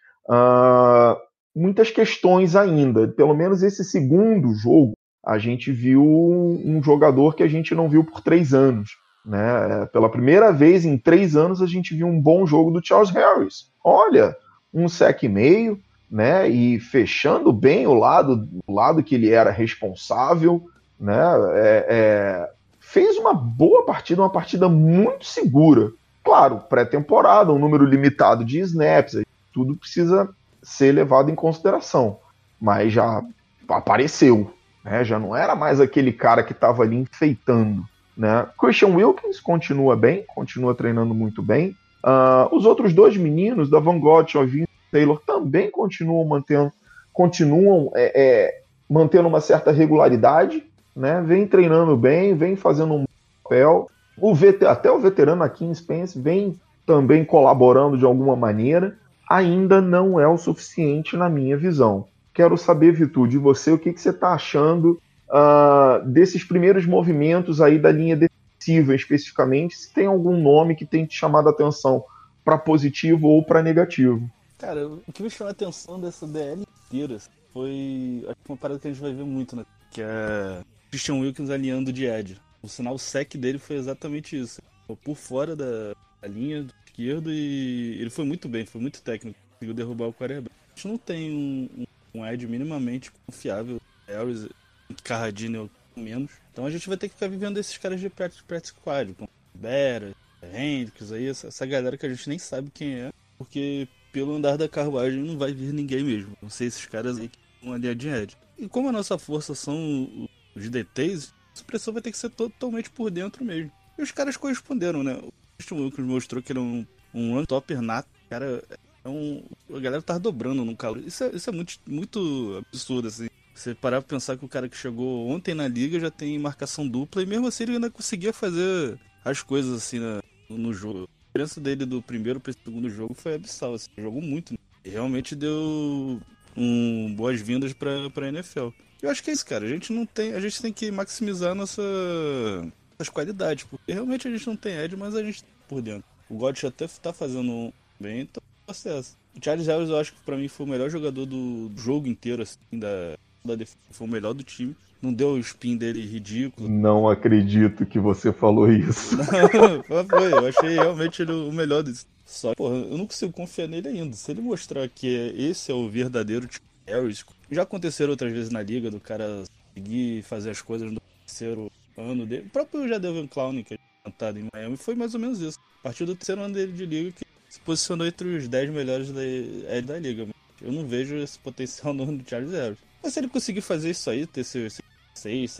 Uh, muitas questões ainda. Pelo menos esse segundo jogo, a gente viu um jogador que a gente não viu por três anos. Né? Pela primeira vez em três anos a gente viu um bom jogo do Charles Harris. Olha, um sec e meio, né? E fechando bem o lado, o lado que ele era responsável, né? É, é, fez uma boa partida, uma partida muito segura. Claro, pré-temporada, um número limitado de snaps, tudo precisa ser levado em consideração. Mas já apareceu, né? Já não era mais aquele cara que estava ali enfeitando. Né? Christian Wilkins continua bem, continua treinando muito bem. Uh, os outros dois meninos, Davon Godchaux e Taylor, também continuam mantendo, continuam é, é, mantendo uma certa regularidade, né? Vem treinando bem, vem fazendo um papel. O vet- até o veterano Akeem Spence vem também colaborando de alguma maneira. ainda não é o suficiente na minha visão. Quero saber, Vitor, de você, o que, que você está achando uh, desses primeiros movimentos aí da linha defensiva, especificamente, se tem algum nome que tem te chamado a atenção para positivo ou para negativo. Cara, o que me chamou a atenção dessa D L inteira foi, acho que uma parada que a gente vai ver muito, né? Que é Christian Wilkins alinhando de Ed. O sinal sec dele foi exatamente isso. Por fora da, da linha do esquerdo e ele foi muito bem, foi muito técnico. Conseguiu derrubar o quarterback. A gente não tem um, um, um Ed minimamente confiável. Harris, Carradine menos. Então a gente vai ter que ficar vivendo esses caras de practice squad, como Bera, Hendricks, aí, essa, essa galera que a gente nem sabe quem é, porque pelo andar da carruagem não vai vir ninguém mesmo. Não sei esses caras aí que estão ali de Ed. E como a nossa força são os D Ts, a expressão vai ter que ser totalmente por dentro mesmo. E os caras corresponderam, né? O Christian Wilkins mostrou que ele é um, um run-topper nato. Cara, é um, a galera tá dobrando no calor. Isso é, isso é muito, muito absurdo, assim. Você parar pra pensar que o cara que chegou ontem na liga já tem marcação dupla e mesmo assim ele ainda conseguia fazer as coisas assim na, no jogo. A diferença dele do primeiro pro segundo jogo foi abissal, assim. Jogou muito, né? E realmente deu um, boas-vindas pra, pra N F L. Eu acho que é isso, cara. A gente não tem. A gente tem que maximizar nossa, nossas qualidades. Porque realmente a gente não tem Ed, mas a gente tá por dentro. O Godwin até tá fazendo bem, então é processo. O Charles Harris eu acho que pra mim foi o melhor jogador do jogo inteiro, assim, da, da defesa. Foi o melhor do time. Não deu o spin dele ridículo. Não acredito que você falou isso. Não, foi. Eu achei realmente ele o melhor disso. Só, porra, eu não consigo confiar nele ainda. Se ele mostrar que esse é o verdadeiro Harris, já aconteceram outras vezes na liga do cara conseguir fazer as coisas no terceiro ano dele. O próprio Jadeveon Clowney, que é cantado em Miami, foi mais ou menos isso. A partir do terceiro ano dele de liga, que se posicionou entre os dez melhores da, é, da liga. Eu não vejo esse potencial no do Charles Harris. Mas se ele conseguir fazer isso aí, ter seis, seis,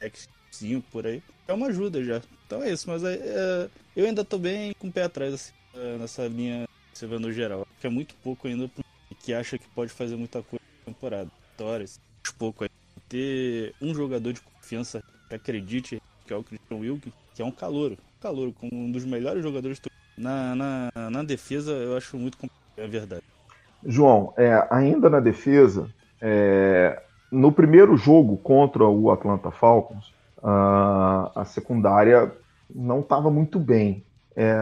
cinco por aí, é uma ajuda já. Então é isso, mas é, é, eu ainda tô bem com o pé atrás assim, nessa linha no geral. Que é muito pouco ainda e que acha que pode fazer muita coisa na temporada. Vitórias, pouco aí. Ter um jogador de confiança que acredite, que é o Christian Wilkins, que é um calouro. Calouro, como um dos melhores jogadores do... na, na, na defesa, eu acho muito complicado, é verdade. João, é, ainda na defesa, é, no primeiro jogo contra o Atlanta Falcons, a, a secundária não estava muito bem. É,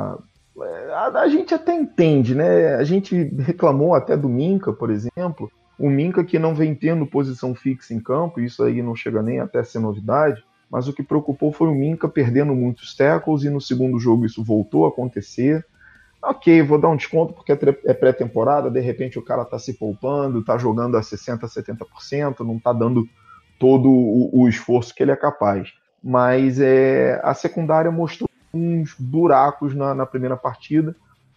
a, a gente até entende, né? A gente reclamou até do Minkah, por exemplo. O Minkah que não vem tendo posição fixa em campo, isso aí não chega nem até a ser novidade, mas o que preocupou foi o Minkah perdendo muitos tackles e no segundo jogo isso voltou a acontecer. Ok, vou dar um desconto porque é pré-temporada, de repente o cara tá se poupando, tá jogando a sessenta por cento, setenta por cento, não tá dando todo o, o esforço que ele é capaz. Mas é, a secundária mostrou uns buracos na, na primeira partida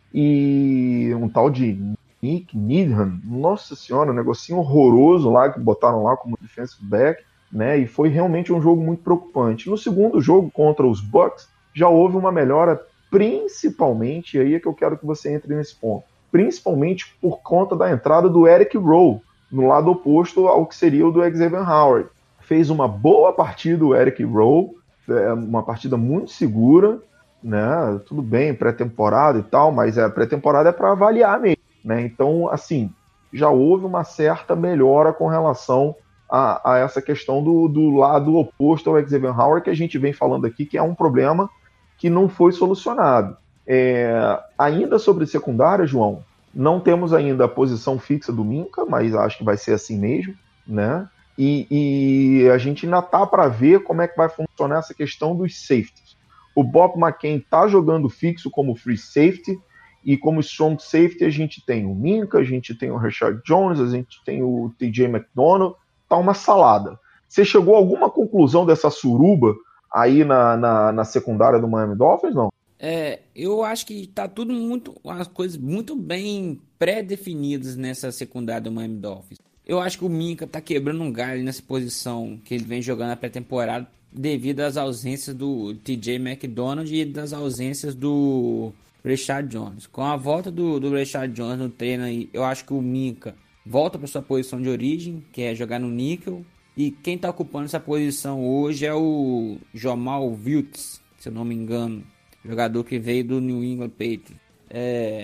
e um tal de Nick Needham, nossa senhora, um negocinho horroroso lá que botaram lá como defensive back, né? E foi realmente um jogo muito preocupante. No segundo jogo contra os Bucks já houve uma melhora, principalmente, e aí é que eu quero que você entre nesse ponto, principalmente por conta da entrada do Eric Rowe, no lado oposto ao que seria o do Xavier Howard. Fez uma boa partida o Eric Rowe, uma partida muito segura, né? Tudo bem, pré-temporada e tal, mas a pré-temporada é para avaliar mesmo, né? Então, assim, já houve uma certa melhora com relação a, a essa questão do, do lado oposto ao Xavier Howard, que a gente vem falando aqui, que é um problema que não foi solucionado. É, ainda sobre secundária, João, não temos ainda a posição fixa do Minkah, mas acho que vai ser assim mesmo, né? E, e a gente ainda tá para ver como é que vai funcionar essa questão dos safeties. O Bob McCain tá jogando fixo como free safety, e como strong safety a gente tem o Minkah, a gente tem o Rashad Jones, a gente tem o T J McDonald, tá uma salada. Você chegou a alguma conclusão dessa suruba aí na, na, na secundária do Miami Dolphins, não? É, eu acho que tá tudo muito, as coisas muito bem pré-definidas nessa secundária do Miami Dolphins. Eu acho que o Minkah tá quebrando um galho nessa posição que ele vem jogando na pré-temporada devido às ausências do T J McDonald e das ausências do Rashad Jones. Com a volta do, do Rashad Jones no treino aí, eu acho que o Minkah volta para sua posição de origem, que é jogar no níquel. E quem tá ocupando essa posição hoje é o Jamal Wiltz, se eu não me engano. Jogador que veio do New England Patriots. É,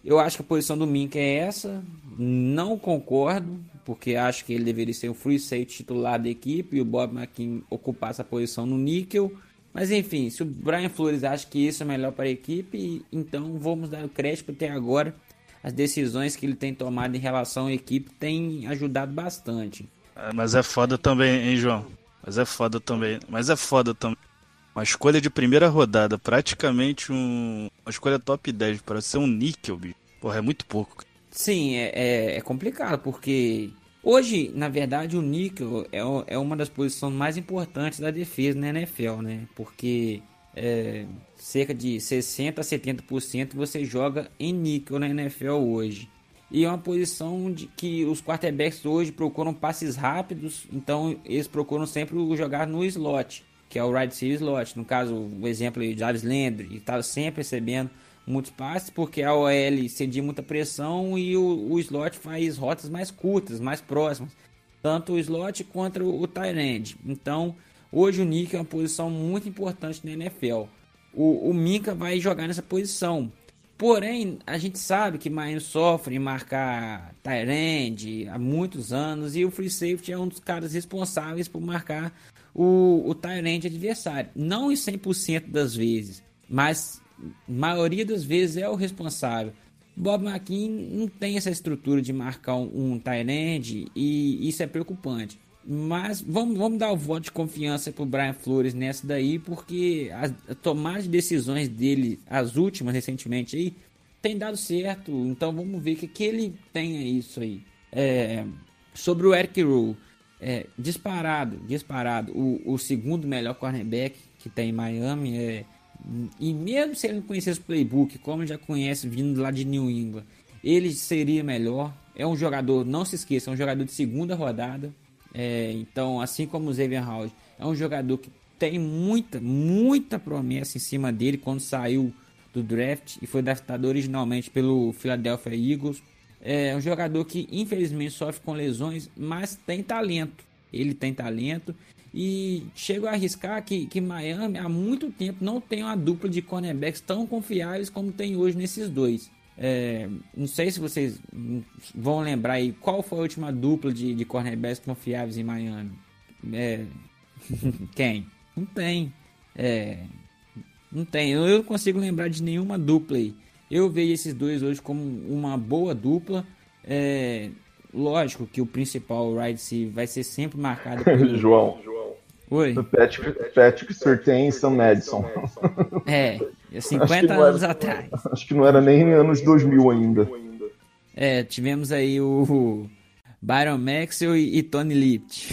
Eu acho que a posição do Minka é essa. Não concordo, porque acho que ele deveria ser o free safety titular da equipe e o Bob McKean ocupar essa posição no níquel. Mas enfim, se o Brian Flores acha que isso é melhor para a equipe, então vamos dar o crédito até agora. As decisões que ele tem tomado em relação à equipe têm ajudado bastante. É, mas é foda também, hein, João? Mas é foda também. Mas é foda também. Uma escolha de primeira rodada, praticamente um, uma escolha top dez para ser um níquel, bicho. Porra, é muito pouco. Sim, é, é, é complicado, porque hoje, na verdade, o níquel é, é uma das posições mais importantes da defesa na N F L, né? Porque é, cerca de sessenta a setenta por cento você joga em níquel na N F L hoje. E é uma posição de que os quarterbacks hoje procuram passes rápidos, então eles procuram sempre jogar no slot, que é o right receiver slot. No caso, o exemplo aí, o Jarvis Landry está sempre recebendo muitos passes, porque a O L cedia muita pressão e o, o slot faz rotas mais curtas, mais próximas. Tanto o slot quanto o, o tight end. Então, hoje o níquel é uma posição muito importante na N F L. O, o Minka vai jogar nessa posição. Porém, a gente sabe que Miami sofre em marcar tight end há muitos anos e o free safety é um dos caras responsáveis por marcar o, o tight end adversário. Não em cem por cento das vezes, mas maioria das vezes é o responsável. Bob McKean não tem essa estrutura de marcar um, um tight end e isso é preocupante. Mas vamos, vamos dar o voto de confiança para o Brian Flores nessa daí, porque a, a tomada de decisões dele, as últimas recentemente aí, tem dado certo. Então vamos ver que, que ele tenha isso aí. É, sobre o Eric Rowe, é, disparado, disparado, o, o segundo melhor cornerback que tem em Miami. É, e mesmo se ele não conhecesse o playbook, como ele já conhece vindo lá de New England, ele seria melhor. É um jogador, não se esqueça, é um jogador de segunda rodada. É, então, assim como o Xavier Howard, é um jogador que tem muita, muita promessa em cima dele quando saiu do draft e foi draftado originalmente pelo Philadelphia Eagles. É um jogador que infelizmente sofre com lesões, mas tem talento. Ele tem talento e chego a arriscar que, que Miami há muito tempo não tem uma dupla de cornerbacks tão confiáveis como tem hoje nesses dois. É, não sei se vocês vão lembrar aí qual foi a última dupla de, de cornerbacks confiáveis em Miami. É, quem? Não tem. É, não tem. Eu não consigo lembrar de nenhuma dupla aí. Eu vejo esses dois hoje como uma boa dupla. É, lógico que o principal wide receiver vai ser sempre marcado pelo... João. Oi? Patrick, Patrick Surtain e Sam Madison. É, cinquenta anos era, atrás. Acho que não era nem anos dois mil ainda. É, tivemos aí o Byron Maxwell e, e Tony Lipt.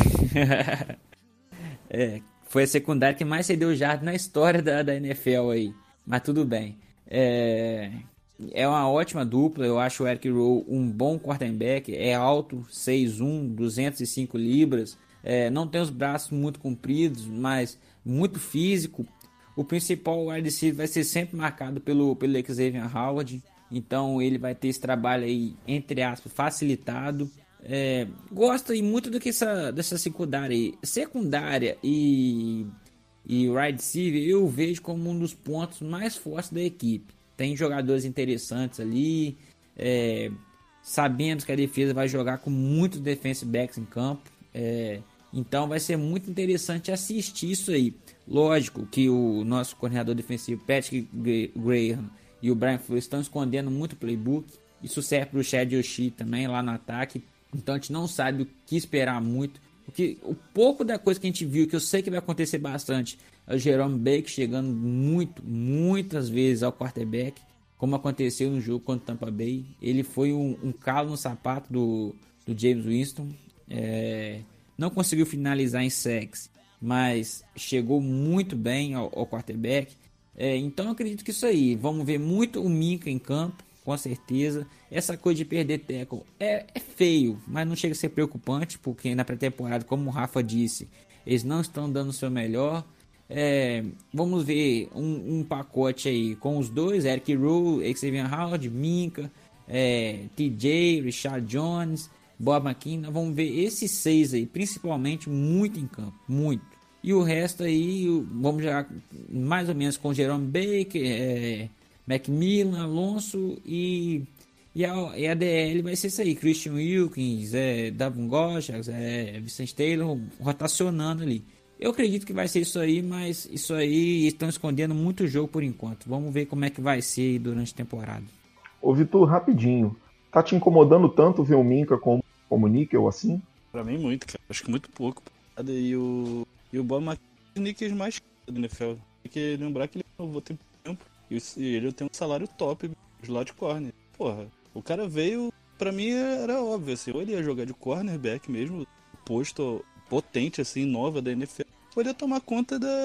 É, foi a secundária que mais cedeu jardas na história da, da N F L aí. Mas tudo bem. É, é uma ótima dupla. Eu acho o Eric Rowe um bom quarterback. É alto, seis um, duzentos e cinco libras. É, não tem os braços muito compridos, mas muito físico. O principal wide receiver vai ser sempre marcado pelo, pelo Xavier Howard. Então ele vai ter esse trabalho aí, entre aspas, facilitado. É, gosto muito do que essa, dessa secundária aí. Secundária e, e wide receiver eu vejo como um dos pontos mais fortes da equipe. Tem jogadores interessantes ali. É, sabemos que a defesa vai jogar com muitos defensive backs em campo. É, então vai ser muito interessante assistir isso aí. Lógico que o nosso coordenador defensivo Patrick Graham e o Brian Flores estão escondendo muito o playbook. Isso serve para o Chad Oshie também lá no ataque. Então a gente não sabe o que esperar muito. Porque o pouco da coisa que a gente viu, que eu sei que vai acontecer bastante, é o Jerome Baker chegando muito, muitas vezes ao quarterback, como aconteceu no jogo contra o Tampa Bay. Ele foi um, um calo no sapato do, do James Winston. É, não conseguiu finalizar em sacks, mas chegou muito bem ao, ao quarterback. É, então eu acredito que isso aí, vamos ver muito o Minka em campo, com certeza. Essa coisa de perder tackle é, é feio, mas não chega a ser preocupante, porque na pré-temporada, como o Rafa disse, eles não estão dando o seu melhor. É, vamos ver um, um pacote aí com os dois, Eric Rowe, Xavier Howard, Minka, é, T J, Richard Jones, Bob McKean. Vamos ver esses seis aí, principalmente, muito em campo, muito. E o resto aí, vamos jogar mais ou menos com Jerome Baker, é, Macmillan, Alonso e E a, e a D L vai ser isso aí, Christian Wilkins, é, Davon Gotcha, é, Vicente Taylor, rotacionando ali. Eu acredito que vai ser isso aí, mas isso aí estão escondendo muito jogo por enquanto. Vamos ver como é que vai ser durante a temporada. Ô Vitor, rapidinho, tá te incomodando tanto ver o Minka como, como níquel assim? Pra mim muito, cara. Acho que muito pouco. E o, e o Bob McKinnon é os níqueis mais do N F L. Tem que lembrar que ele renovou tem tempo. E ele tem um salário top, slot corner. Porra, o cara veio, pra mim era óbvio, assim, ou ele ia jogar de cornerback mesmo, posto potente, assim, nova da N F L, ou ele ia tomar conta da...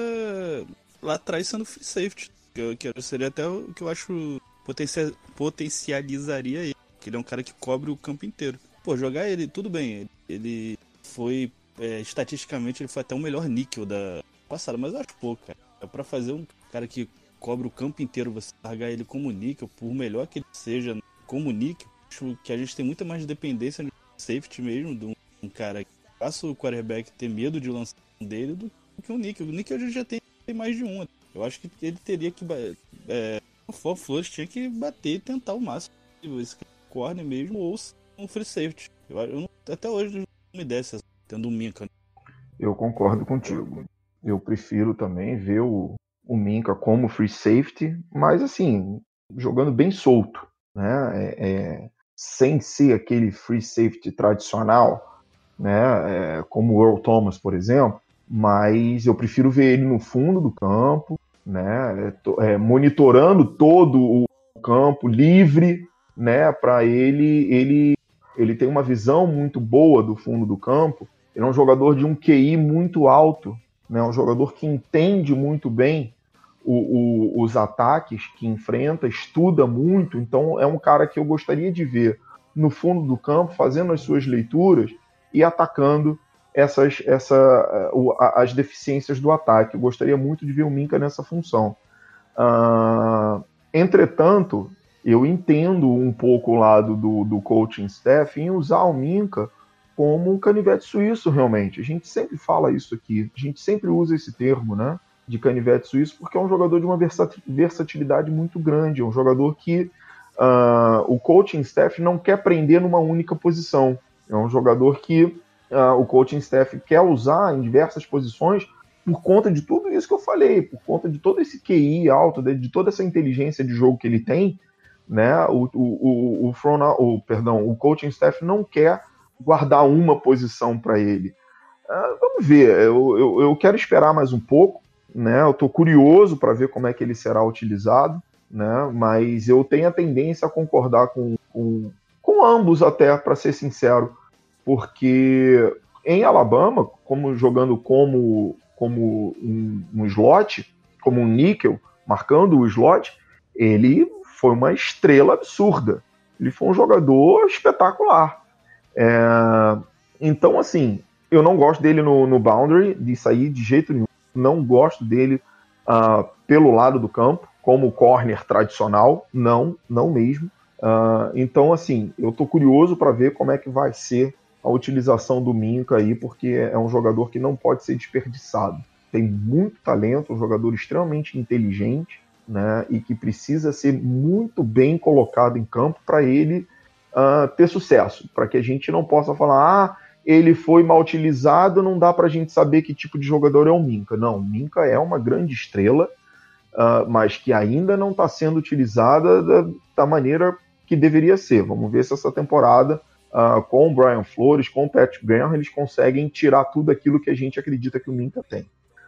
lá atrás sendo free safety, que, que seria até o que eu acho potencia... potencializaria ele, que ele é um cara que cobre o campo inteiro. Pô, jogar ele, tudo bem, ele, ele foi, é, estatisticamente, ele foi até o melhor níquel da passada, mas eu acho pouco, cara. É pra fazer um cara que cobre o campo inteiro, você largar ele como níquel, por melhor que ele seja como níquel, acho que a gente tem muita mais dependência no safety mesmo, de um, um cara que faça o quarterback ter medo de lançar dele do que um níquel. O níquel a gente já tem, tem mais de um. Eu acho que ele teria que, é, o Four Flores tinha que bater e tentar o máximo, esse corner mesmo, ou um free safety. Eu, eu não, até hoje não me desce tendo um Minka. Eu concordo contigo. Eu prefiro também ver o, o Minka como free safety, mas assim, jogando bem solto, né? É, é, sem ser aquele free safety tradicional, né? É, como o Earl Thomas, por exemplo, mas eu prefiro ver ele no fundo do campo, né? É, monitorando todo o campo livre, né? Para ele, ele, ele tem uma visão muito boa do fundo do campo. Ele é um jogador de um Q I muito alto, né? Um jogador que entende muito bem o, o, os ataques que enfrenta, estuda muito. Então é um cara que eu gostaria de ver no fundo do campo, fazendo as suas leituras e atacando essas, essa, as deficiências do ataque. Eu gostaria muito de ver o Minka nessa função. Uh, entretanto, eu entendo um pouco o lado do, do coaching staff em usar o Minka como um canivete suíço, realmente. A gente sempre fala isso aqui, a gente sempre usa esse termo, né, de canivete suíço, porque é um jogador de uma versatilidade muito grande, é um jogador que uh, o coaching staff não quer prender numa única posição, é um jogador que uh, o coaching staff quer usar em diversas posições por conta de tudo isso que eu falei, por conta de todo esse Q I alto, de, de toda essa inteligência de jogo que ele tem, né, o, o, o, o, front, o, perdão, o coaching staff não quer guardar uma posição para ele. Uh, vamos ver, eu, eu, eu quero esperar mais um pouco, né? Eu estou curioso para ver como é que ele será utilizado, né? Mas eu tenho a tendência a concordar com, com, com ambos até, para ser sincero, porque em Alabama, como jogando como, como um, um slot, como um níquel, marcando o slot, ele foi uma estrela absurda. Ele foi um jogador espetacular. É, então, assim, eu não gosto dele no, no boundary, de sair de jeito nenhum. Não gosto dele uh, pelo lado do campo, como corner tradicional. Não, não mesmo. Uh, então, assim, eu tô curioso para ver como é que vai ser a utilização do Minka aí, porque é um jogador que não pode ser desperdiçado. Tem muito talento, um jogador extremamente inteligente, né, e que precisa ser muito bem colocado em campo para ele Uh, ter sucesso, para que a gente não possa falar, ah, ele foi mal utilizado, não dá para a gente saber que tipo de jogador é o Minka. Não, o Minka é uma grande estrela, uh, mas que ainda não está sendo utilizada da, da maneira que deveria ser. Vamos ver se essa temporada, uh, com o Brian Flores, com o Patrick Graham, eles conseguem tirar tudo aquilo que a gente acredita que o Minka tem.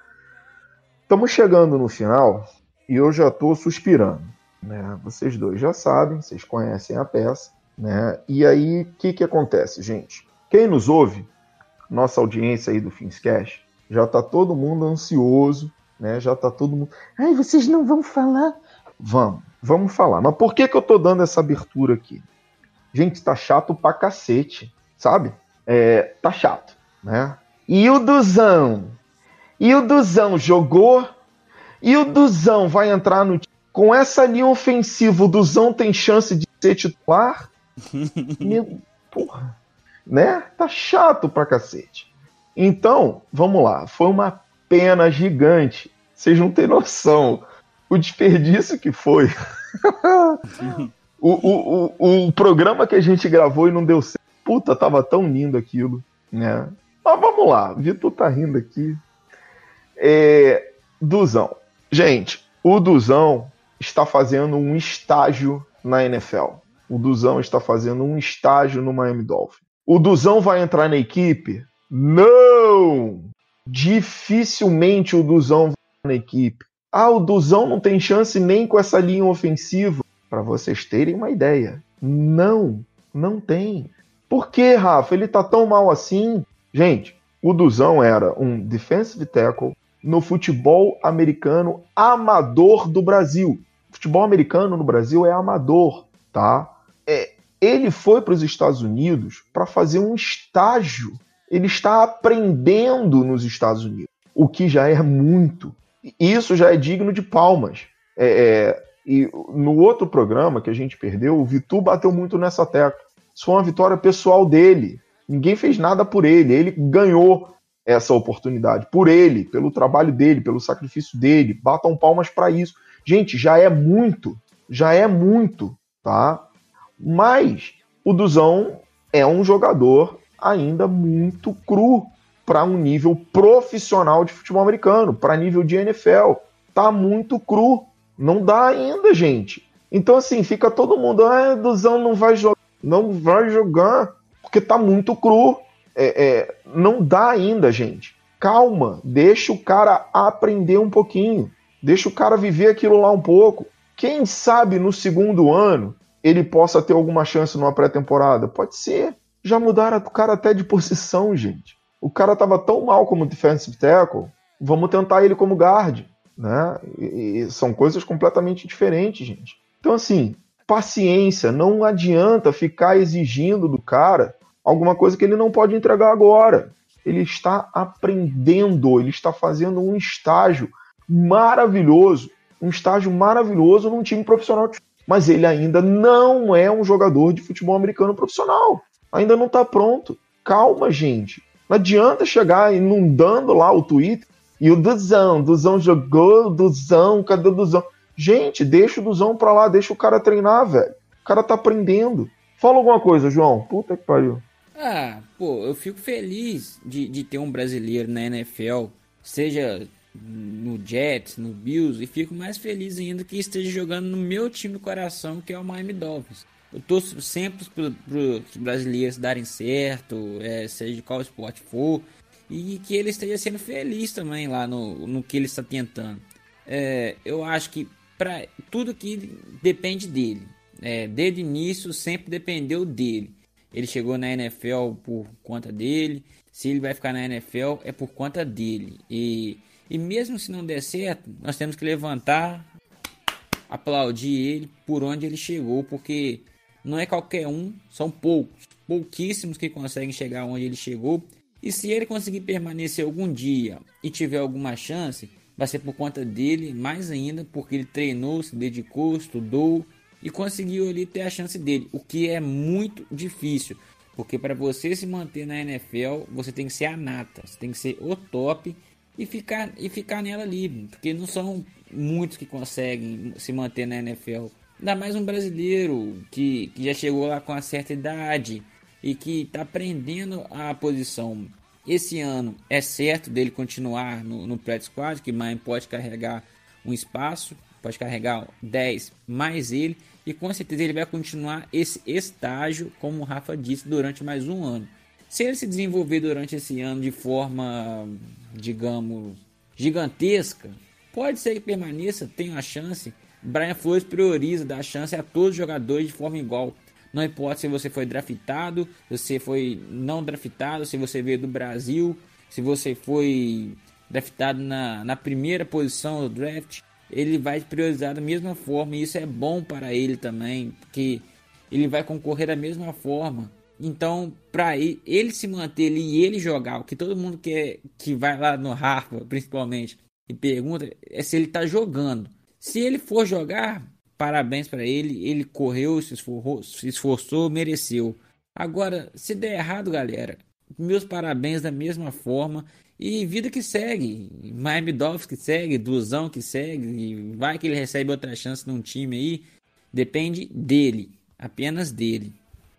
Estamos chegando no final e eu já estou suspirando, né? Vocês dois já sabem, vocês conhecem a peça. Né? E aí, o que, que acontece, gente? Quem nos ouve, nossa audiência aí do Finscast, já está todo mundo ansioso, né? Já está todo mundo... Ai, vocês não vão falar? Vamos, vamos falar. Mas por que, que eu estou dando essa abertura aqui? Gente, tá chato pra cacete, sabe? É, tá chato, né? E o Duzão? E o Duzão jogou? E o Duzão vai entrar no... Com essa linha ofensiva, o Duzão tem chance de ser titular? Meu, porra, né? Tá chato pra cacete. Então, vamos lá. Foi uma pena gigante. Vocês não têm noção o desperdício que foi. O, o, o, o programa que a gente gravou e não deu certo. Puta, tava tão lindo aquilo, né? Mas vamos lá, Vitor tá rindo aqui. É, Duzão. Gente, o Duzão está fazendo um estágio na N F L. O Duzão está fazendo um estágio no Miami Dolphins. O Duzão vai entrar na equipe? Não! Dificilmente o Duzão vai entrar na equipe. Ah, o Duzão não tem chance nem com essa linha ofensiva. Para vocês terem uma ideia. Não, não tem. Por que, Rafa? Ele tá tão mal assim? Gente, o Duzão era um defensive tackle no futebol americano amador do Brasil. O futebol americano no Brasil é amador, tá? É, ele foi para os Estados Unidos para fazer um estágio. Ele está aprendendo nos Estados Unidos, o que já é muito. Isso já é digno de palmas. É, é, e no outro programa que a gente perdeu, o Vitor bateu muito nessa tecla. Isso foi uma vitória pessoal dele. Ninguém fez nada por ele. Ele ganhou essa oportunidade por ele, pelo trabalho dele, pelo sacrifício dele. Batam palmas para isso. Gente, já é muito. Já é muito, tá? Mas o Duzão é um jogador ainda muito cru para um nível profissional de futebol americano, para nível de N F L. Tá muito cru. Não dá ainda, gente. Então, assim, fica todo mundo, ah, Duzão não vai jogar. Não vai jogar, porque tá muito cru. É, é, não dá ainda, gente. Calma, deixa o cara aprender um pouquinho. Deixa o cara viver aquilo lá um pouco. Quem sabe no segundo ano ele possa ter alguma chance numa pré-temporada? Pode ser. Já mudaram o cara até de posição, gente. O cara tava tão mal como defensive tackle, vamos tentar ele como guard, né? E, e são coisas completamente diferentes, gente. Então, assim, paciência, não adianta ficar exigindo do cara alguma coisa que ele não pode entregar agora. Ele está aprendendo, ele está fazendo um estágio maravilhoso, um estágio maravilhoso num time profissional, mas ele ainda não é um jogador de futebol americano profissional, ainda não está pronto. Calma, gente, não adianta chegar inundando lá o Twitter e o Duzão, Duzão jogou, Duzão, cadê o Duzão? Gente, deixa o Duzão pra lá, deixa o cara treinar, velho. O cara tá aprendendo. Fala alguma coisa, João. Puta que pariu. Ah, pô, eu fico feliz de, de ter um brasileiro na N F L, seja no Jets, no Bills, e fico mais feliz ainda que esteja jogando no meu time do coração, que é o Miami Dolphins. Eu torço sempre para os brasileiros darem certo, é, seja de qual esporte for, e que ele esteja sendo feliz também lá no, no que ele está tentando. É, eu acho que pra, tudo que depende dele, é, desde o início sempre dependeu dele. Ele chegou na N F L por conta dele, se ele vai ficar na N F L é por conta dele. E, e mesmo se não der certo, nós temos que levantar, aplaudir ele por onde ele chegou, porque não é qualquer um, são poucos, pouquíssimos que conseguem chegar onde ele chegou. E se ele conseguir permanecer algum dia e tiver alguma chance, vai ser por conta dele, mais ainda, porque ele treinou, se dedicou, estudou e conseguiu ali ter a chance dele, o que é muito difícil, porque para você se manter na N F L, você tem que ser a nata, você tem que ser o top e ficar, e ficar nela ali, porque não são muitos que conseguem se manter na N F L, ainda mais um brasileiro que, que já chegou lá com uma certa idade e que está aprendendo a posição. Esse ano é certo dele continuar no, no practice squad, que Miami pode carregar um espaço, pode carregar dez mais ele, e com certeza ele vai continuar esse estágio, como o Rafa disse, durante mais um ano. Se ele se desenvolver durante esse ano de forma, digamos, gigantesca, pode ser que permaneça, tem uma chance. Brian Flores prioriza, dá chance a todos os jogadores de forma igual. Não importa se você foi draftado, se você foi não draftado, se você veio do Brasil, se você foi draftado na, na primeira posição do draft, ele vai priorizar da mesma forma, e isso é bom para ele também, porque ele vai concorrer da mesma forma. Então, para ele, ele se manter ali e ele jogar, o que todo mundo quer, que vai lá no Harvard, principalmente, e pergunta é se ele está jogando. Se ele for jogar, parabéns para ele, ele correu, se esforçou, se esforçou, mereceu. Agora, se der errado, galera, meus parabéns da mesma forma. E vida que segue, Miami Dolphins que segue, Duzão que segue, e vai que ele recebe outra chance num time aí. Depende dele, apenas dele.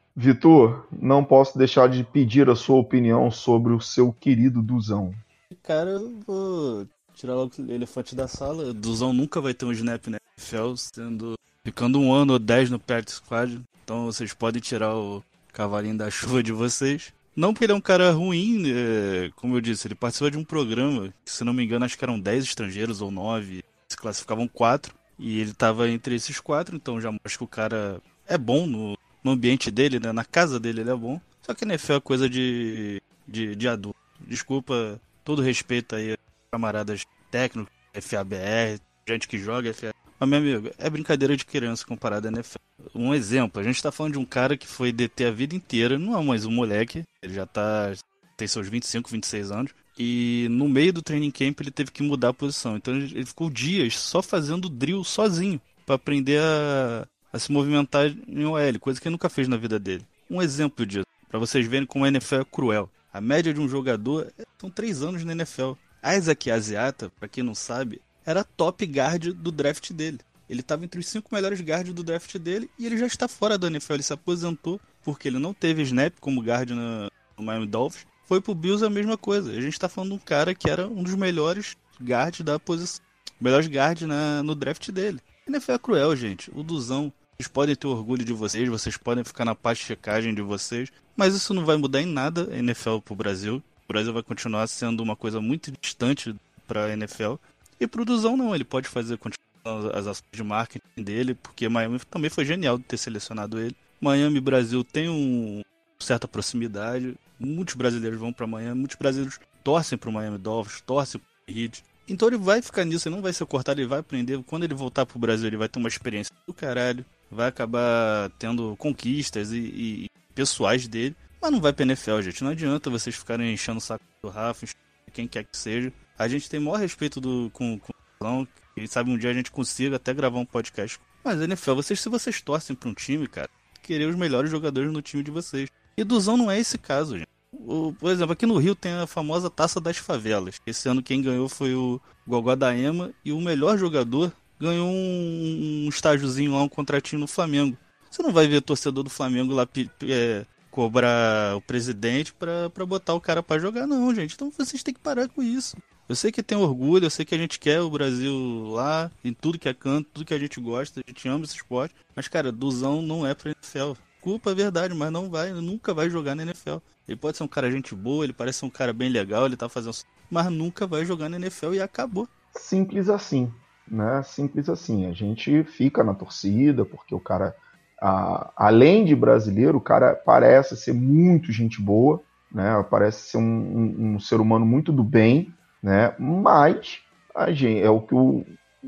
Vitor, não posso deixar de pedir a sua opinião sobre o seu querido Duzão. Cara, eu vou tirar logo o elefante da sala. O Duzão nunca vai ter um snap na N F L, sendo, ficando um ano ou dez no practice squad. Então vocês podem tirar o cavalinho da chuva de vocês. Não porque ele é um cara ruim, é, como eu disse, ele participa de um programa, que, se não me engano, acho que eram dez estrangeiros ou nove, se classificavam quatro, e ele estava entre esses quatro, então já mostra que o cara é bom no, no ambiente dele, né? Na casa dele ele é bom. Só que a N F L é coisa de, de, de adulto. Desculpa, todo respeito aí a camaradas técnicos, F A B R, gente que joga F A B R. Mas, meu amigo, é brincadeira de criança comparada à N F L. Um exemplo, a gente tá falando de um cara que foi D T a vida inteira, não é mais um moleque, ele já tá, tem seus vinte e cinco, vinte e seis anos, e no meio do training camp ele teve que mudar a posição, então ele ficou dias só fazendo drill sozinho, pra aprender a, a se movimentar em O L, coisa que ele nunca fez na vida dele. Um exemplo disso, pra vocês verem como a N F L é cruel. A média de um jogador são três anos na N F L. Isaac Asiata, pra quem não sabe, era top guard do draft dele. Ele estava entre os cinco melhores guards do draft dele e ele já está fora da N F L. Ele se aposentou porque ele não teve snap como guard no, no Miami Dolphins. Foi pro Bills a mesma coisa. A gente está falando de um cara que era um dos melhores guards da posição. Melhores guards na, no draft dele. A N F L é cruel, gente. O Duzão, vocês podem ter orgulho de vocês, vocês podem ficar na parte de checagem de vocês, mas isso não vai mudar em nada a N F L pro Brasil. O Brasil vai continuar sendo uma coisa muito distante para a N F L. E pro Duzão não, ele pode fazer continuar as ações de marketing dele, porque Miami também foi genial de ter selecionado ele. Miami e Brasil tem uma certa proximidade, muitos brasileiros vão para Miami, muitos brasileiros torcem para o Miami Dolphins, torcem para o Heat. Então ele vai ficar nisso, ele não vai ser cortado, ele vai aprender. Quando ele voltar pro Brasil, ele vai ter uma experiência do caralho, vai acabar tendo conquistas e, e, e pessoais dele, mas não vai pra N F L, gente. Não adianta vocês ficarem enchendo o saco do Rafa, quem quer que seja. A gente tem o maior respeito do, com, com o quem sabe um dia a gente consiga até gravar um podcast. Mas N F L, vocês, se vocês torcem pra um time, cara, querer os melhores jogadores no time de vocês. E Duzão não é esse caso, gente. O, por exemplo, aqui no Rio tem a famosa Taça das Favelas. Esse ano quem ganhou foi o Gogó da Ema e o melhor jogador ganhou um, um estágiozinho lá, um contratinho no Flamengo. Você não vai ver torcedor do Flamengo lá é, cobrar o presidente pra, pra botar o cara pra jogar, não, gente. Então vocês têm que parar com isso. Eu sei que tem orgulho, eu sei que a gente quer o Brasil lá, em tudo que é canto, tudo que a gente gosta, a gente ama esse esporte. Mas, cara, Duzão não é pra N F L. Culpa é verdade, mas não vai, nunca vai jogar na N F L. Ele pode ser um cara gente boa, ele parece ser um cara bem legal, ele tá fazendo... Mas nunca vai jogar na N F L e acabou. Simples assim, né? Simples assim. A gente fica na torcida, porque o cara, a... além de brasileiro, o cara parece ser muito gente boa, né? Parece ser um, um, um ser humano muito do bem, né? Mas a gente, é o que o,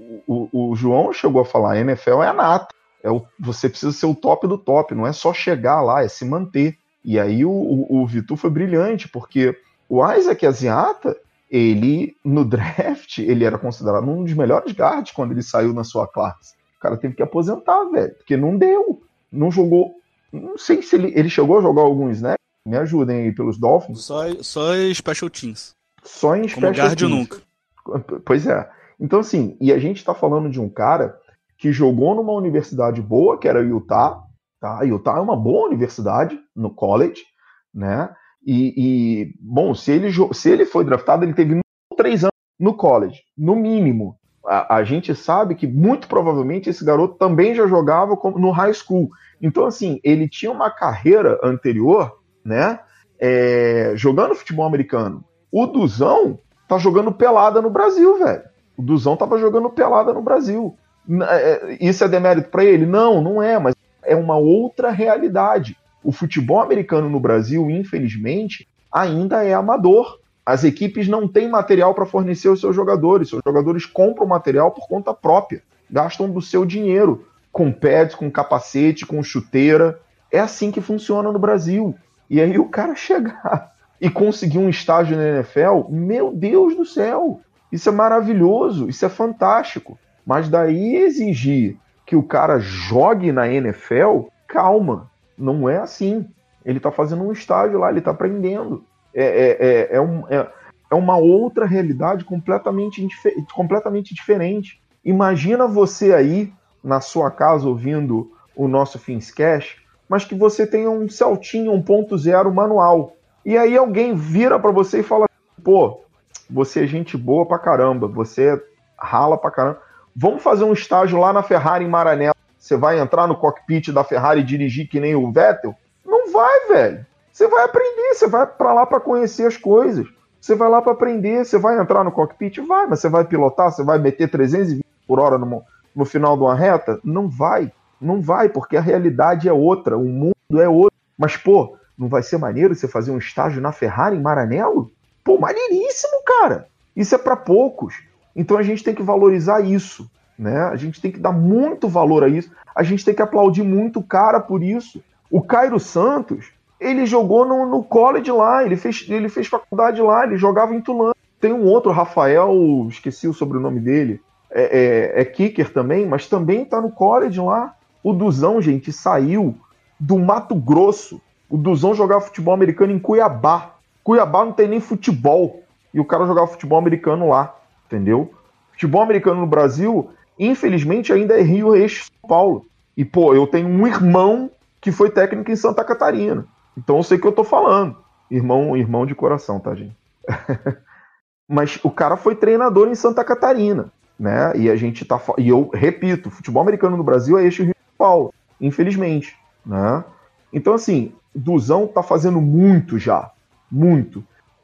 o, o João chegou a falar, a N F L é a nata. É o, você precisa ser o top do top, não é só chegar lá, é se manter. E aí o, o, o Vitor foi brilhante, porque o Isaac Asiata, ele, no draft, ele era considerado um dos melhores guards quando ele saiu na sua classe. O cara teve que aposentar, velho, porque não deu. Não jogou, não sei se ele, ele chegou a jogar alguns, né? Me ajudem aí pelos Dolphins. Só, só em Special Teams. Só em Como Special guard Teams. nunca. Pois é. Então, assim, e a gente tá falando de um cara que jogou numa universidade boa, que era o Utah, tá? Utah é uma boa universidade no college, né? E, e bom, se ele, se ele foi draftado, ele teve três anos no college, no mínimo. A, a gente sabe que muito provavelmente esse garoto também já jogava no high school. Então, assim, ele tinha uma carreira anterior, né? É, jogando futebol americano. O Duzão tá jogando pelada no Brasil, velho. O Duzão tava jogando pelada no Brasil. Isso é demérito para ele? Não, não é, mas é uma outra realidade. O futebol americano no Brasil, infelizmente, ainda é amador. As equipes não têm material para fornecer aos seus jogadores. Seus jogadores compram material por conta própria. Gastam do seu dinheiro, com pads, com capacete, com chuteira. É assim que funciona no Brasil. E aí o cara chegar e conseguir um estágio na N F L, meu Deus do céu, isso é maravilhoso, isso é fantástico. Mas daí exigir que o cara jogue na N F L, calma, não é assim. Ele tá fazendo um estágio lá, ele tá aprendendo. É, é, é, é, um, é, é uma outra realidade completamente, completamente diferente. Imagina você aí na sua casa ouvindo o nosso Finscast, mas que você tenha um Celtinha um ponto zero manual. E aí alguém vira para você e fala, pô, você é gente boa pra caramba, você rala pra caramba. Vamos fazer um estágio lá na Ferrari em Maranello. Você vai entrar no cockpit da Ferrari e dirigir que nem o Vettel? Não vai, velho. Você vai aprender, você vai pra lá pra conhecer as coisas. Você vai lá pra aprender, você vai entrar no cockpit? Vai, mas você vai pilotar? Você vai meter trezentos e vinte por hora no, no final de uma reta? Não vai, não vai, porque a realidade é outra, o mundo é outro. Mas, pô, não vai ser maneiro você fazer um estágio na Ferrari em Maranello? Pô, maneiríssimo, cara. Isso é pra poucos. Então a gente tem que valorizar isso, né? A gente tem que dar muito valor a isso. A gente tem que aplaudir muito o cara por isso. O Cairo Santos, ele jogou no, no college lá, ele fez, ele fez faculdade lá, ele jogava em Tulane. Tem um outro, Rafael, esqueci o sobrenome dele, é, é, é kicker também, mas também tá no college lá. O Duzão, gente, saiu do Mato Grosso. O Duzão jogava futebol americano em Cuiabá. Cuiabá não tem nem futebol. E o cara jogava futebol americano lá, entendeu? Futebol americano no Brasil, infelizmente, ainda é Rio, Eixo, São Paulo. E, pô, eu tenho um irmão que foi técnico em Santa Catarina. Então eu sei o que eu tô falando. Irmão, irmão de coração, tá, gente? Mas o cara foi treinador em Santa Catarina, né? E a gente tá... E eu repito, futebol americano no Brasil é Eixo, Rio, São Paulo. Infelizmente, né? Então, assim, o Duzão tá fazendo muito já. Muito.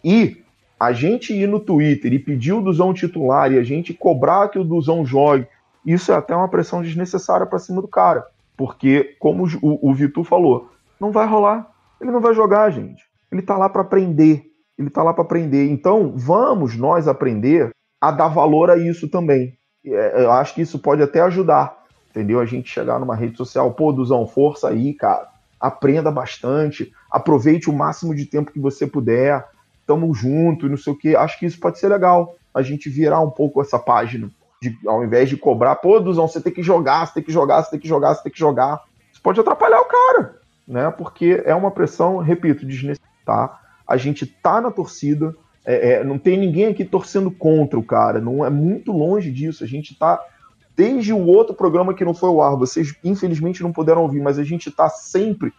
E a gente ir no Twitter e pedir o Duzão titular e a gente cobrar que o Duzão jogue, isso é até uma pressão desnecessária pra cima do cara. Porque, como o, o Vitor falou, não vai rolar. Ele não vai jogar, gente. Ele tá lá pra aprender. Ele tá lá pra aprender. Então, vamos nós aprender a dar valor a isso também. Eu acho que isso pode até ajudar, entendeu? A gente chegar numa rede social, pô, Duzão, força aí, cara. Aprenda bastante, aproveite o máximo de tempo que você puder, tamo junto e não sei o que. Acho que isso pode ser legal, a gente virar um pouco essa página, de, ao invés de cobrar, pô, Duzão, você tem que jogar, você tem que jogar, você tem que jogar, você tem que jogar. Isso pode atrapalhar o cara, né? Porque é uma pressão, repito, desnecessária. Tá? A gente tá na torcida, é, é, não tem ninguém aqui torcendo contra o cara, não é muito longe disso, a gente tá... Desde o outro programa que não foi ao ar, vocês infelizmente não puderam ouvir, mas a gente está sempre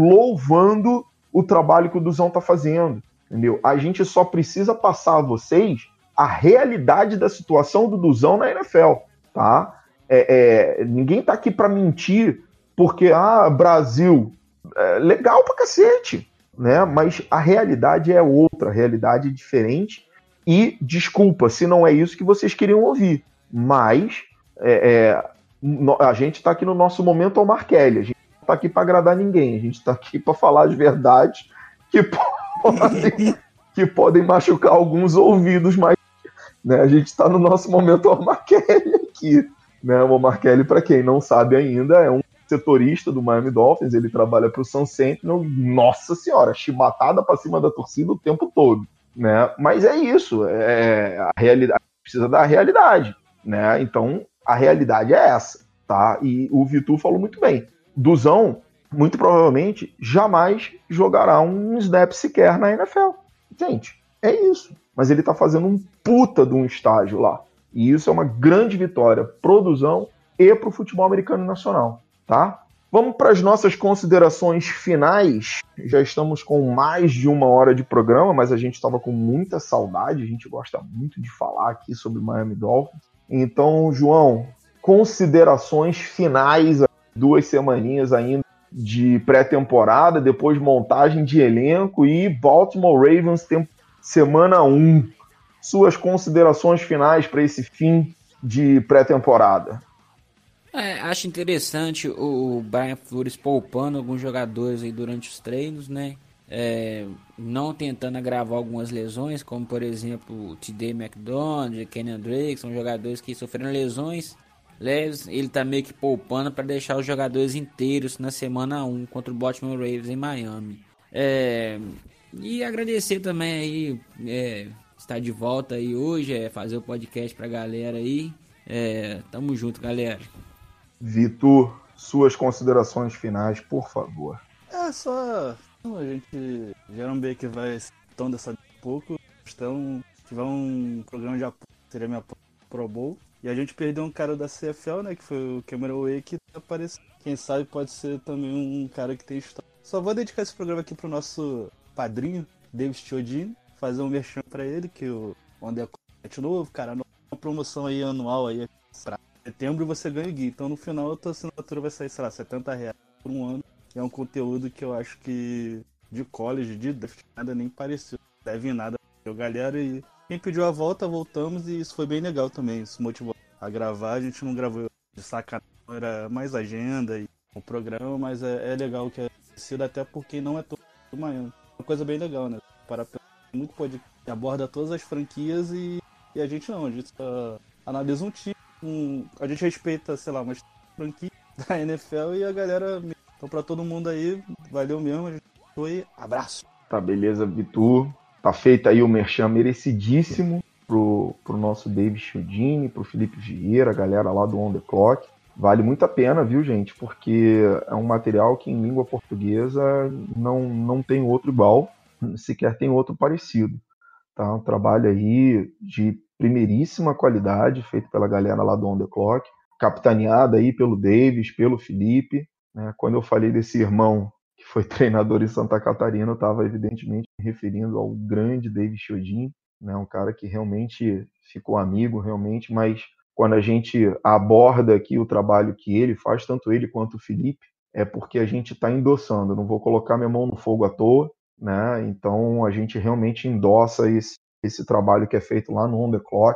louvando o trabalho que o Duzão está fazendo, entendeu? A gente só precisa passar a vocês a realidade da situação do Duzão na N F L, tá? É, é, ninguém tá aqui para mentir, porque, ah, Brasil, é legal pra cacete, né? Mas a realidade é outra, a realidade é diferente, e desculpa se não é isso que vocês queriam ouvir, mas... É, é, a gente está aqui no nosso momento Omar Kelly, a gente não está aqui para agradar ninguém, a gente está aqui para falar as verdades que podem, que podem machucar alguns ouvidos, mas né, a gente está no nosso momento Omar Kelly aqui, né? O Omar Kelly, para quem não sabe ainda, é um setorista do Miami Dolphins, ele trabalha para o Sun Sentinel, nossa senhora, chibatada para cima da torcida o tempo todo, né? Mas é isso, é, a realidade precisa da realidade, né? Então a realidade é essa, tá? E o Vitor falou muito bem. Duzão, muito provavelmente, jamais jogará um snap sequer na N F L. Gente, é isso. Mas ele tá fazendo um puta de um estágio lá. E isso é uma grande vitória pro Duzão e pro futebol americano nacional, tá? Vamos para as nossas considerações finais. Já estamos com mais de uma hora de programa, mas a gente estava com muita saudade. A gente gosta muito de falar aqui sobre o Miami Dolphins. Então, João, considerações finais, duas semaninhas ainda de pré-temporada, depois montagem de elenco e Baltimore Ravens tem semana um. Suas considerações finais para esse fim de pré-temporada. É, acho interessante o Brian Flores poupando alguns jogadores aí durante os treinos, né? É, não tentando agravar algumas lesões, como por exemplo o T D McDonald, Kenyan Drake, são jogadores que sofreram lesões leves. Ele tá meio que poupando para deixar os jogadores inteiros na semana um contra o Baltimore Ravens em Miami. É, e agradecer também aí, é, estar de volta aí hoje, é, fazer o podcast pra galera aí. É, tamo junto, galera. Vitor, suas considerações finais, por favor. É só... A gente já não vê que vai tão dessa pouco. Então, se tiver um programa de apoio, seria minha Pro Bowl. E a gente perdeu um cara da C F L, né, que foi o Cameron Wake, que apareceu. Quem sabe pode ser também um cara que tem história. Só vou dedicar esse programa aqui pro nosso padrinho, David Chiodini, fazer um merchan pra ele, que o Onda é novo, cara, uma promoção aí anual aí pra setembro você ganha o guia. Então no final a tua assinatura vai sair, sei lá, setenta reais por um ano. E é um conteúdo que eu acho que de college, de draft, nada nem pareceu. Deve em nada. Eu, galera, e quem pediu a volta, voltamos e isso foi bem legal também. Isso motivou a gravar. A gente não gravou de sacanagem, era mais agenda e o programa, mas é, é legal que é sido até porque não é todo Miami. Uma coisa bem legal, né? Para muito pode aborda todas as franquias e, e a gente não, a gente uh, analisa um time, um, a gente respeita, sei lá, umas franquias da N F L e a galera. Então pra todo mundo aí, valeu mesmo, a gente foi, abraço. Tá, beleza, Vitor. Tá feito aí o merchan merecidíssimo pro, pro nosso David Chiodini, pro Felipe Vieira, a galera lá do On The Clock. Vale muito a pena, viu, gente? Porque é um material que em língua portuguesa não, não tem outro igual, sequer tem outro parecido. Tá? Um trabalho aí de primeiríssima qualidade, feito pela galera lá do On The Clock, capitaneada aí pelo Davis, pelo Felipe. Né? Quando eu falei desse irmão que foi treinador em Santa Catarina, eu estava evidentemente me referindo ao grande David Chiodini, né? Um cara que realmente ficou amigo, realmente, mas quando a gente aborda aqui o trabalho que ele faz, tanto ele quanto o Felipe, é porque a gente está endossando. Eu não vou colocar minha mão no fogo à toa, né? Então a gente realmente endossa esse, esse trabalho que é feito lá no On The Clock.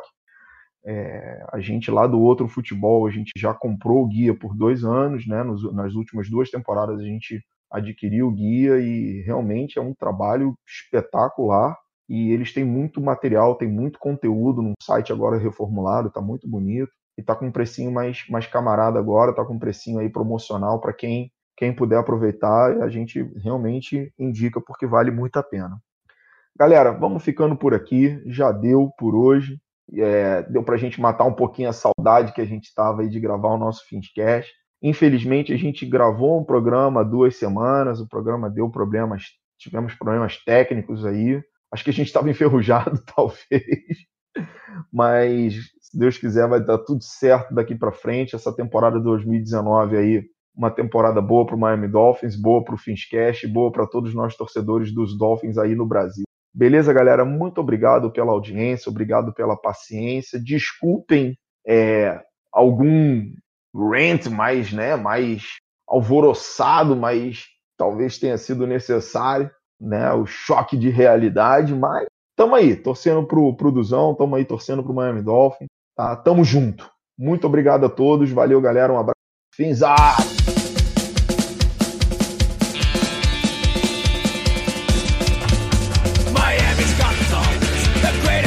É, a gente lá do Outro Futebol, a gente já comprou o guia por dois anos, né? Nos, nas últimas duas temporadas a gente adquiriu o guia e realmente é um trabalho espetacular. E eles têm muito material, tem muito conteúdo num site agora reformulado, tá muito bonito. E tá com um precinho mais, mais camarada agora, tá com um precinho aí promocional para quem, quem puder aproveitar. A gente realmente indica porque vale muito a pena. Galera, vamos ficando por aqui. Já deu por hoje. É, deu pra gente matar um pouquinho a saudade que a gente tava aí de gravar o nosso Finscast. Infelizmente, a gente gravou um programa há duas semanas. O programa deu problemas, tivemos problemas técnicos aí. Acho que a gente estava enferrujado, talvez. Mas, se Deus quiser, vai dar tudo certo daqui para frente. Essa temporada de dois mil e dezenove aí, uma temporada boa para o Miami Dolphins, boa para o Finscast, boa para todos nós torcedores dos Dolphins aí no Brasil. Beleza, galera? Muito obrigado pela audiência, obrigado pela paciência. Desculpem é, algum rant mais, né, mais alvoroçado, mas talvez tenha sido necessário. Né, o choque de realidade, mas tamo aí, torcendo pro, pro Duzão, tamo aí torcendo pro Miami Dolphins, tá? Tamo junto. Muito obrigado a todos, valeu, galera, um abraço. Finzar! Miami's got the Dolphins, the greatest